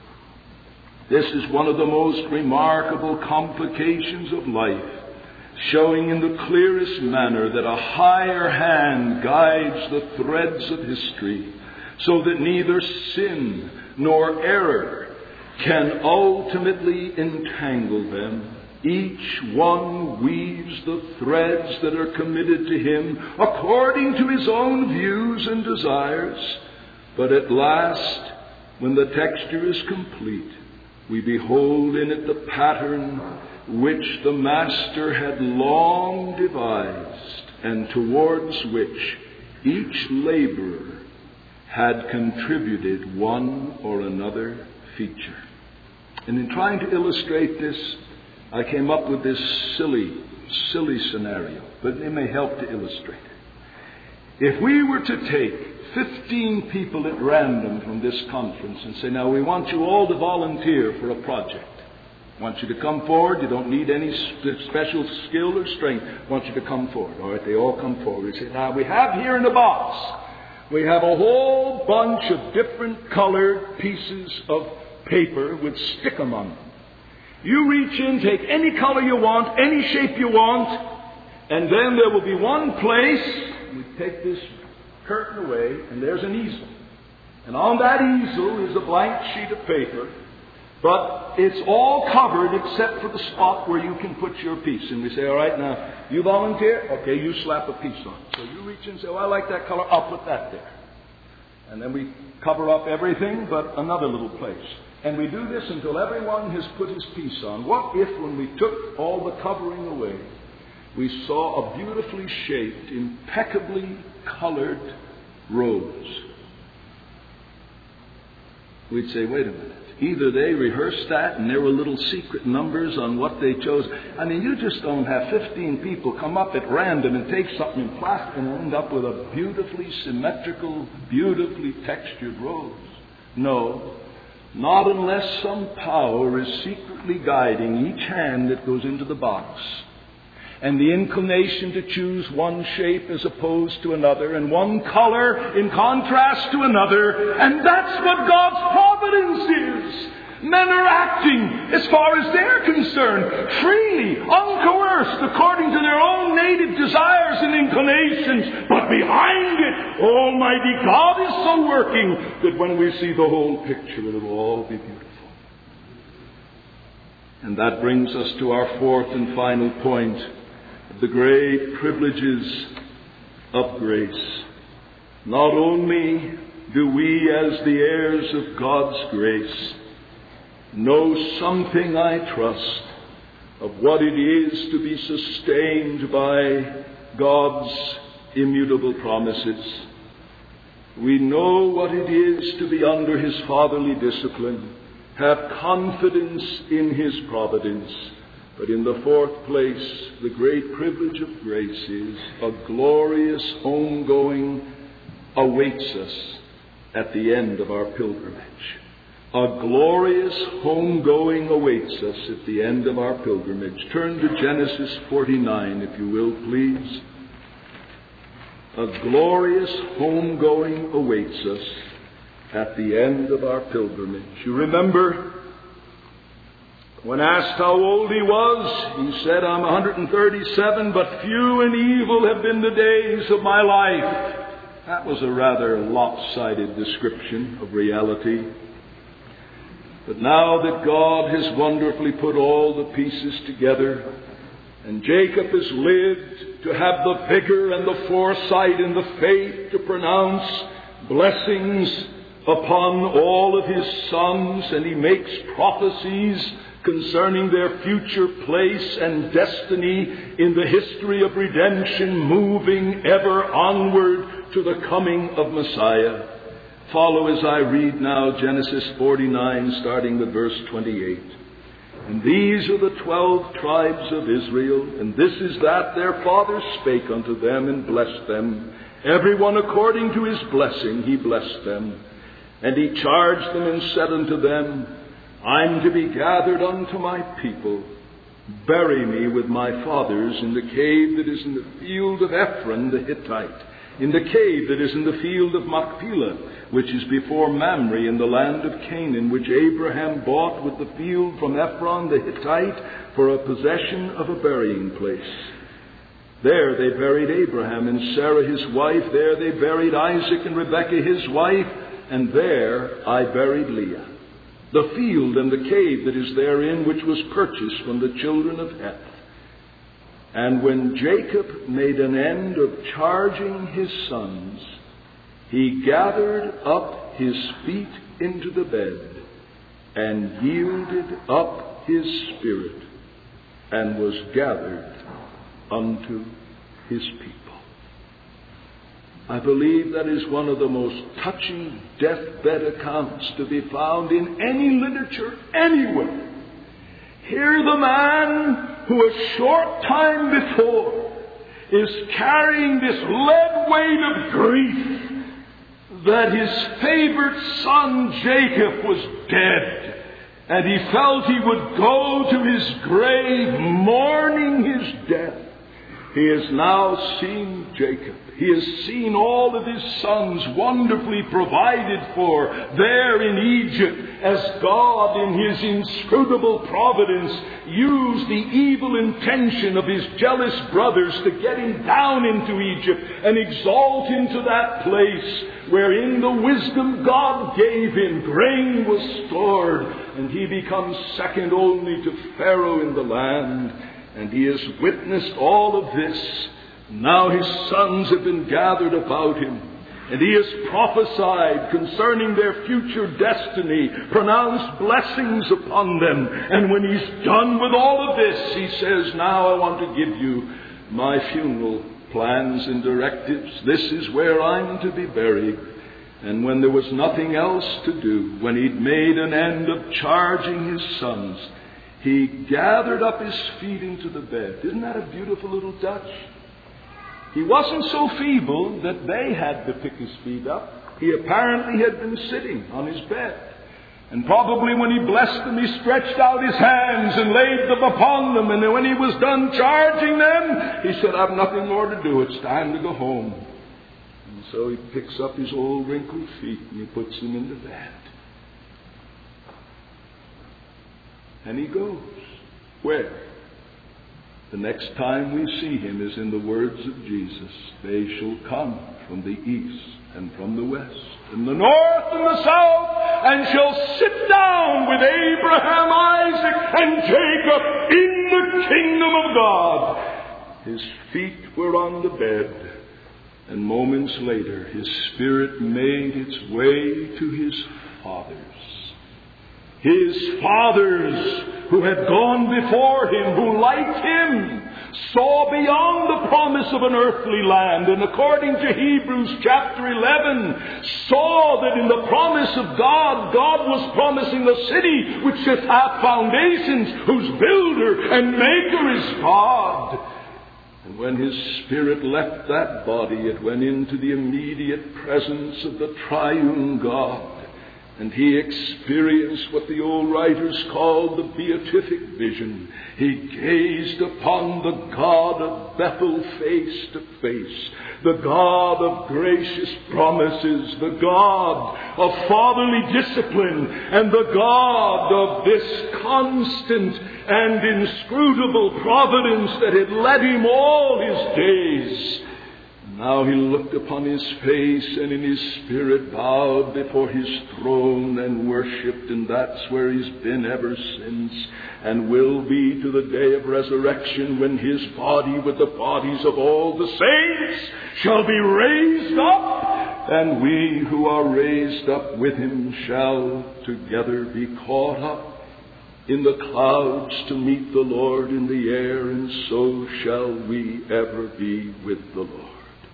this is one of the most remarkable complications of life, showing in the clearest manner that a higher hand guides the threads of history, so that neither sin nor error can ultimately entangle them. Each one weaves the threads that are committed to him according to his own views and desires. But at last, when the texture is complete, we behold in it the pattern which the Master had long devised and towards which each laborer had contributed one or another feature. And in trying to illustrate this, I came up with this silly, silly scenario, but it may help to illustrate it. If we were to take fifteen people at random from this conference and say, now we want you all to volunteer for a project. I want you to come forward. You don't need any special skill or strength. I want you to come forward. All right, they all come forward. We say, now we have here in the box, we have a whole bunch of different colored pieces of paper with stick-em on them. You reach in, take any color you want, any shape you want, and then there will be one place. We take this curtain away, and there's an easel. And on that easel is a blank sheet of paper, but it's all covered except for the spot where you can put your piece. And we say, all right, now, you volunteer? Okay, you slap a piece on. So you reach in and say, oh, I like that color, I'll put that there. And then we cover up everything but another little place. And we do this until everyone has put his piece on. What if, when we took all the covering away, we saw a beautifully shaped, impeccably colored rose? We'd say, wait a minute. Either they rehearsed that and there were little secret numbers on what they chose. I mean, you just don't have fifteen people come up at random and take something in plastic and end up with a beautifully symmetrical, beautifully textured rose. No, not unless some power is secretly guiding each hand that goes into the box. And the inclination to choose one shape as opposed to another, and one color in contrast to another. And that's what God's providence is. Men are acting, as far as they're concerned, freely, uncoerced, according to their own native desires and inclinations. But behind it, Almighty God is so working that when we see the whole picture, it will all be beautiful. And that brings us to our fourth and final point, the great privileges of grace. Not only do we, as the heirs of God's grace, know something, I trust, of what it is to be sustained by God's immutable promises. We know what it is to be under His fatherly discipline, have confidence in His providence. But in the fourth place, the great privilege of grace is a glorious homegoing awaits us at the end of our pilgrimage. A glorious homegoing awaits us at the end of our pilgrimage. Turn to Genesis forty-nine, if you will, please. A glorious homegoing awaits us at the end of our pilgrimage. You remember, when asked how old he was, he said, I'm one hundred thirty-seven, but few and evil have been the days of my life. That was a rather lopsided description of reality. But now that God has wonderfully put all the pieces together, and Jacob has lived to have the vigor and the foresight and the faith to pronounce blessings upon all of his sons, and he makes prophecies concerning their future place and destiny in the history of redemption, moving ever onward to the coming of Messiah. Follow as I read now Genesis forty-nine, starting with verse twenty-eight. And these are the twelve tribes of Israel, and this is that their father spake unto them and blessed them. Every one according to his blessing he blessed them. And he charged them and said unto them, I'm to be gathered unto my people. Bury me with my fathers in the cave that is in the field of Ephron the Hittite, in the cave that is in the field of Machpelah, which is before Mamre in the land of Canaan, which Abraham bought with the field from Ephron the Hittite for a possession of a burying place. There they buried Abraham and Sarah his wife. There they buried Isaac and Rebekah his wife. And there I buried Leah. The field and the cave that is therein, which was purchased from the children of Heth. And when Jacob made an end of charging his sons, he gathered up his feet into the bed, and yielded up his spirit, and was gathered unto his people. I believe that is one of the most touching deathbed accounts to be found in any literature anywhere. Here the man who a short time before is carrying this lead weight of grief that his favorite son Jacob was dead, and he felt he would go to his grave mourning his death. He has now seen Jacob. He has seen all of his sons wonderfully provided for there in Egypt, as God in His inscrutable providence used the evil intention of his jealous brothers to get him down into Egypt and exalt him to that place where in the wisdom God gave him, grain was stored, and he becomes second only to Pharaoh in the land. And he has witnessed all of this. Now his sons have been gathered about him, and he has prophesied concerning their future destiny, pronounced blessings upon them. And when he's done with all of this, he says, now I want to give you my funeral plans and directives. This is where I'm to be buried. And when there was nothing else to do, when he'd made an end of charging his sons, he gathered up his feet into the bed. Isn't that a beautiful little touch? He wasn't so feeble that they had to pick his feet up. He apparently had been sitting on his bed. And probably when he blessed them, he stretched out his hands and laid them upon them. And then when he was done charging them, he said, I've nothing more to do. It's time to go home. And so he picks up his old wrinkled feet and he puts them in the bed. And he goes. Where? The next time we see him is in the words of Jesus. They shall come from the east and from the west, and the north and the south, and shall sit down with Abraham, Isaac, and Jacob in the kingdom of God. His feet were on the bed, and moments later his spirit made its way to his fathers. His fathers who had gone before him, who like him saw beyond the promise of an earthly land, and according to Hebrews chapter eleven, saw that in the promise of God, God was promising a city which should have foundations, whose builder and maker is God. And when his spirit left that body, it went into the immediate presence of the triune God. And he experienced what the old writers called the beatific vision. He gazed upon the God of Bethel face to face, the God of gracious promises, the God of fatherly discipline, and the God of this constant and inscrutable providence that had led him all his days. Now he looked upon his face and in his spirit bowed before his throne and worshipped, and that's where he's been ever since, and will be to the day of resurrection, when his body with the bodies of all the saints shall be raised up, and we who are raised up with him shall together be caught up in the clouds to meet the Lord in the air, and so shall we ever be with the Lord.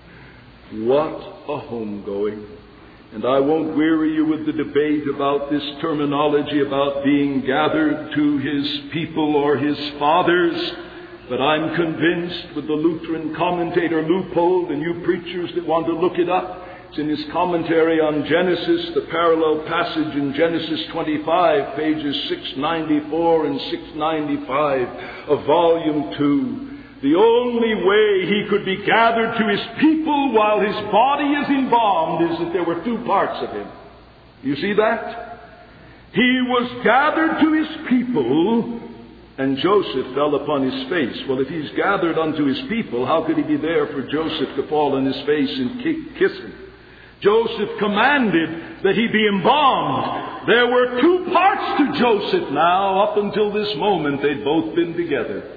What a homegoing. And I won't weary you with the debate about this terminology about being gathered to his people or his fathers, but I'm convinced with the Lutheran commentator Leupold, and you preachers that want to look it up, it's in his commentary on Genesis, the parallel passage in Genesis twenty-five, pages six ninety-four and six ninety-five of volume two. The only way he could be gathered to his people while his body is embalmed is that there were two parts of him. You see that? He was gathered to his people, and Joseph fell upon his face. Well, if he's gathered unto his people, how could he be there for Joseph to fall on his face and kiss him? Joseph commanded that he be embalmed. There were two parts to Joseph now. Up until this moment, they'd both been together.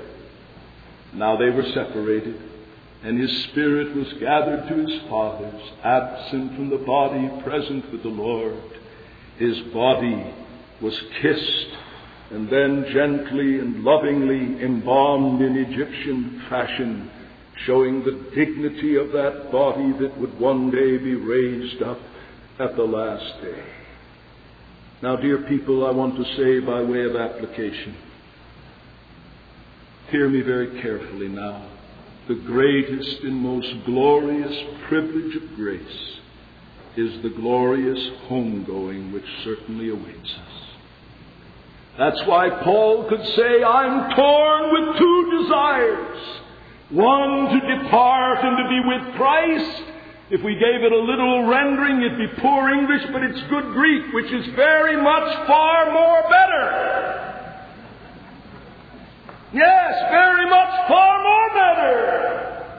Now they were separated, and his spirit was gathered to his fathers, absent from the body, present with the Lord. His body was kissed, and then gently and lovingly embalmed in Egyptian fashion, showing the dignity of that body that would one day be raised up at the last day. Now, dear people, I want to say by way of application, hear me very carefully now. The greatest and most glorious privilege of grace is the glorious homegoing which certainly awaits us. That's why Paul could say, I'm torn with two desires. One, to depart and to be with Christ. If we gave it a little rendering, it'd be poor English, but it's good Greek, which is very much far more better. Yes, very much far more better.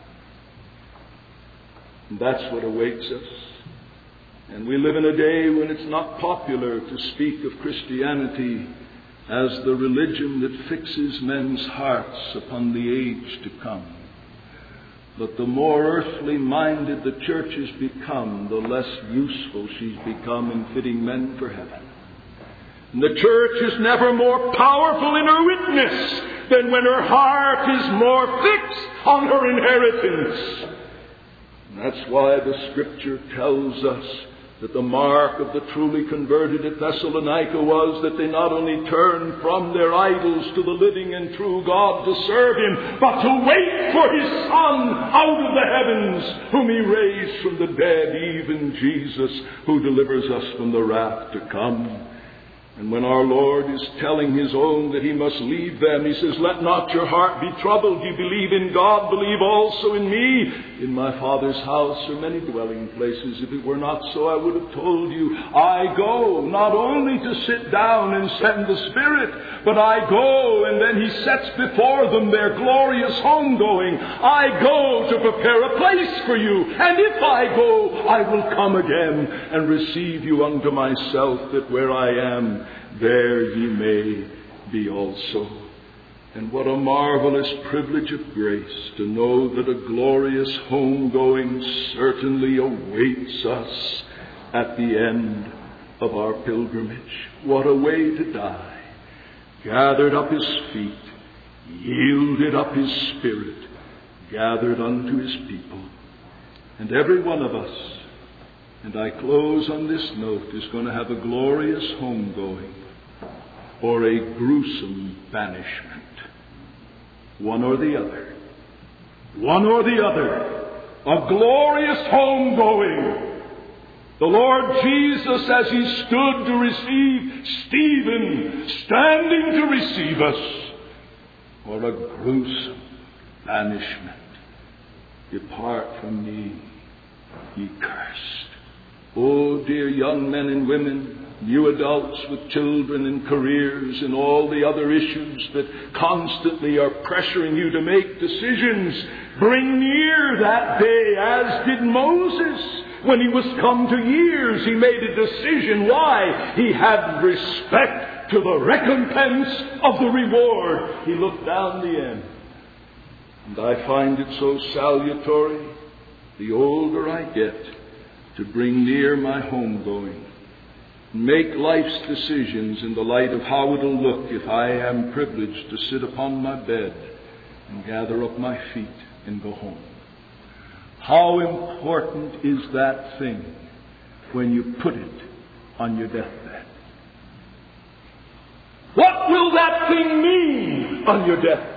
And that's what awaits us. And we live in a day when it's not popular to speak of Christianity as the religion that fixes men's hearts upon the age to come. But the more earthly minded the church has become, the less useful she's become in fitting men for heaven. And the church is never more powerful in her witness than when her heart is more fixed on her inheritance. And that's why the Scripture tells us that the mark of the truly converted at Thessalonica was that they not only turned from their idols to the living and true God to serve Him, but to wait for His Son out of the heavens, whom He raised from the dead, even Jesus, who delivers us from the wrath to come. And when our Lord is telling His own that He must leave them, He says, let not your heart be troubled. You believe in God, believe also in me. In my Father's house are many dwelling places. If it were not so, I would have told you. I go not only to sit down and send the Spirit, but I go, and then He sets before them their glorious homegoing. I go to prepare a place for you. And if I go, I will come again and receive you unto myself, that where I am, there ye may be also. And what a marvelous privilege of grace to know that a glorious homegoing certainly awaits us at the end of our pilgrimage. What a way to die. Gathered up His feet, yielded up His Spirit, gathered unto His people. And every one of us, and I close on this note, is going to have a glorious homegoing or a gruesome banishment. One or the other. One or the other. A glorious homegoing. The Lord Jesus, as He stood to receive Stephen, standing to receive us, or a gruesome banishment. Depart from me, ye cursed. Oh, dear young men and women, you adults with children and careers and all the other issues that constantly are pressuring you to make decisions, bring near that day, as did Moses. When he was come to years, he made a decision. Why? He had respect to the recompense of the reward. He looked down the end. And I find it so salutary, the older I get, to bring near my homegoing. Make life's decisions in the light of how it'll look if I am privileged to sit upon my bed and gather up my feet and go home. How important is that thing when you put it on your deathbed? What will that thing mean on your deathbed?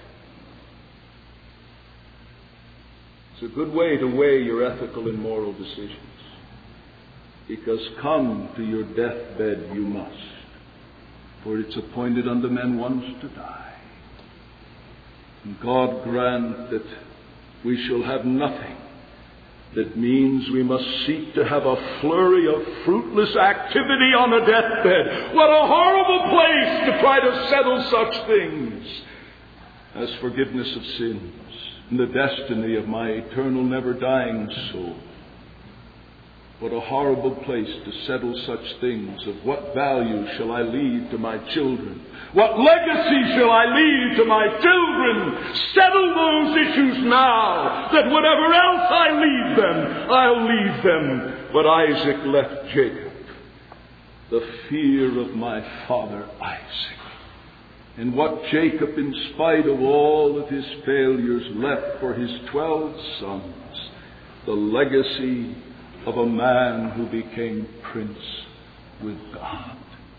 It's a good way to weigh your ethical and moral decisions. Because come to your deathbed you must. For it's appointed unto men once to die. And God grant that we shall have nothing that means we must seek to have a flurry of fruitless activity on a deathbed. What a horrible place to try to settle such things as forgiveness of sins and the destiny of my eternal never dying soul. What a horrible place to settle such things of what value shall I leave to my children? What legacy shall I leave to my children? Settle those issues now, that whatever else I leave them, I'll leave them. But Isaac left Jacob the fear of my father Isaac. and what Jacob, in spite of all of his failures, left for his twelve sons, the legacy of a man who became prince with God.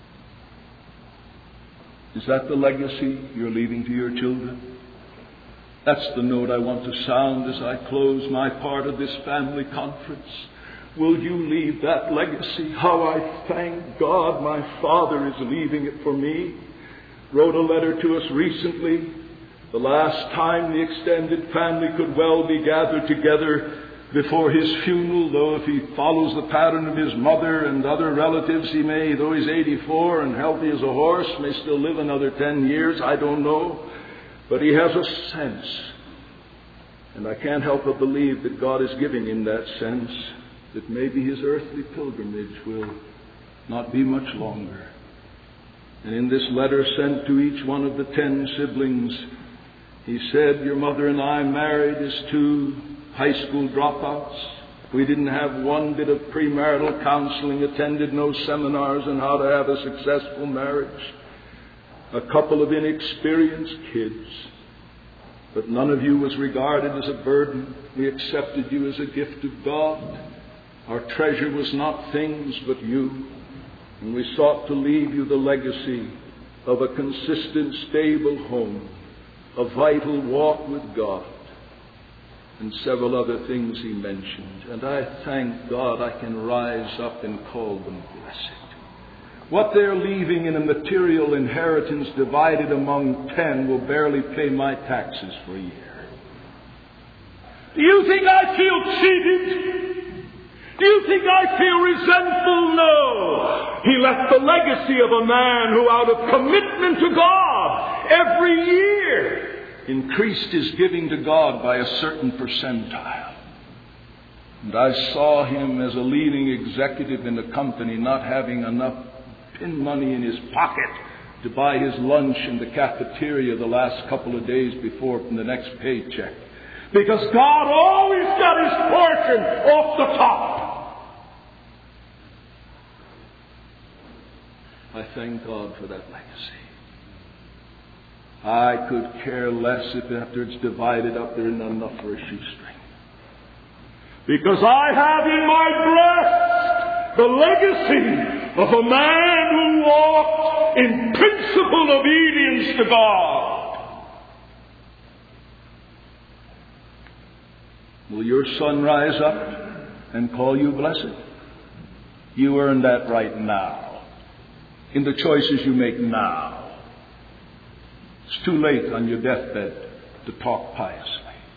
Is that the legacy you're leaving to your children? That's the note I want to sound as I close my part of this family conference. Will you leave that legacy? How I thank God my father is leaving it for me. Wrote a letter to us recently, the last time the extended family could well be gathered together before his funeral, though if he follows the pattern of his mother and other relatives, he may, though he's eighty-four and healthy as a horse, may still live another ten years, I don't know. But he has a sense, and I can't help but believe that God is giving him that sense, that maybe his earthly pilgrimage will not be much longer. And in this letter sent to each one of the ten siblings, he said, your mother and I married as two high school dropouts. We didn't have one bit of premarital counseling, attended no seminars on how to have a successful marriage. A couple of inexperienced kids. But none of you was regarded as a burden. We accepted you as a gift of God. Our treasure was not things, but you. And we sought to leave you the legacy of a consistent, stable home, a vital walk with God, and several other things he mentioned. And I thank God I can rise up and call them blessed. What they're leaving in a material inheritance divided among ten will barely pay my taxes for a year. Do you think I feel cheated? Do you think I feel resentful? No. He left the legacy of a man who, out of commitment to God, every year increased his giving to God by a certain percentile. And I saw him as a leading executive in the company not having enough pin money in his pocket to buy his lunch in the cafeteria the last couple of days before from the next paycheck. Because God always got his portion off the top. I thank God for that legacy. I could care less if after it's divided up there isn't enough for a shoestring. Because I have in my breast the legacy of a man who walked in principled obedience to God. Will your son rise up and call you blessed? You earn that right now, in the choices you make now. It's too late on your deathbed to talk piously.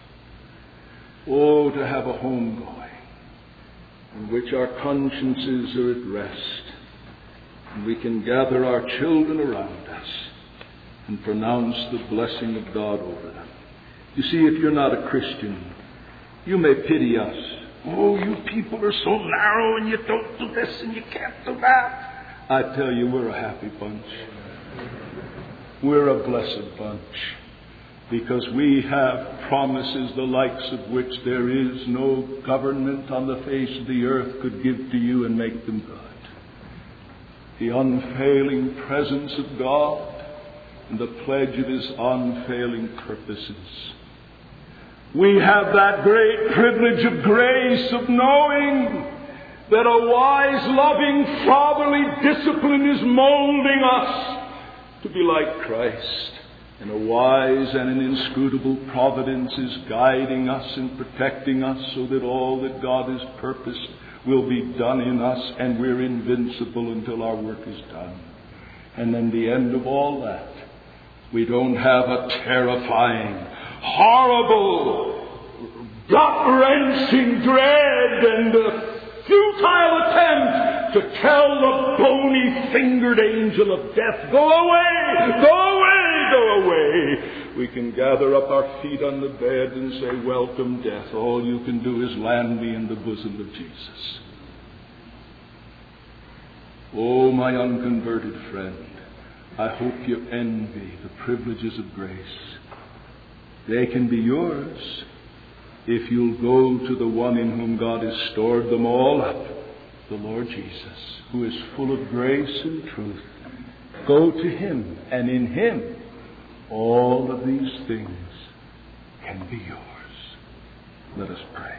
Oh, to have a home going in which our consciences are at rest, and we can gather our children around us and pronounce the blessing of God over them. You see, if you're not a Christian, you may pity us. Oh, you people are so narrow and you don't do this and you can't do that. I tell you, we're a happy bunch. We're a blessed bunch, because we have promises the likes of which there is no government on the face of the earth could give to you and make them good. The unfailing presence of God and the pledge of his unfailing purposes. We have that great privilege of grace of knowing that a wise, loving, fatherly discipline is molding us to be like Christ. And a wise and an inscrutable providence is guiding us and protecting us so that all that God has purposed will be done in us, and we're invincible until our work is done. And then the end of all that, we don't have a terrifying, horrible, gut-wrenching dread and a futile attempt to tell the bony-fingered angel of death, go away, go away, go away. We can gather up our feet on the bed and say, welcome, death. All you can do is land me in the bosom of Jesus. Oh, my unconverted friend, I hope you envy the privileges of grace. They can be yours if you'll go to the one in whom God has stored them all up, the Lord Jesus, who is full of grace and truth. Go to him, and in him all of these things can be yours. Let us pray.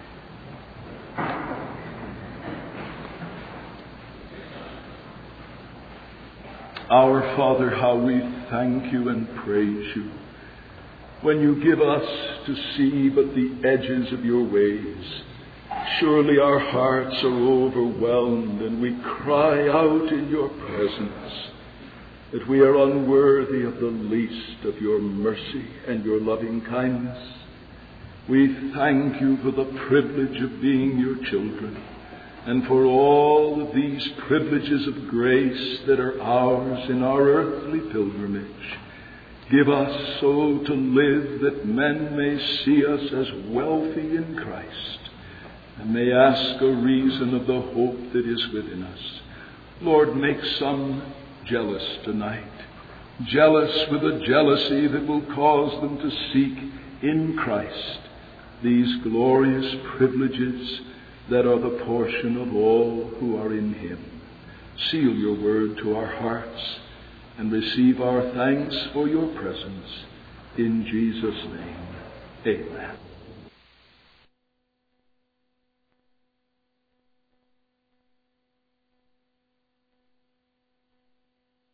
Our Father, how we thank you and praise you when you give us to see but the edges of your ways. Surely our hearts are overwhelmed and we cry out in your presence that we are unworthy of the least of your mercy and your loving kindness. We thank you for the privilege of being your children and for all of these privileges of grace that are ours in our earthly pilgrimage. Give us so to live that men may see us as wealthy in Christ and may ask a reason of the hope that is within us. Lord, make some jealous tonight, jealous with a jealousy that will cause them to seek in Christ these glorious privileges that are the portion of all who are in him. Seal your word to our hearts and receive our thanks for your presence. In Jesus' name, amen.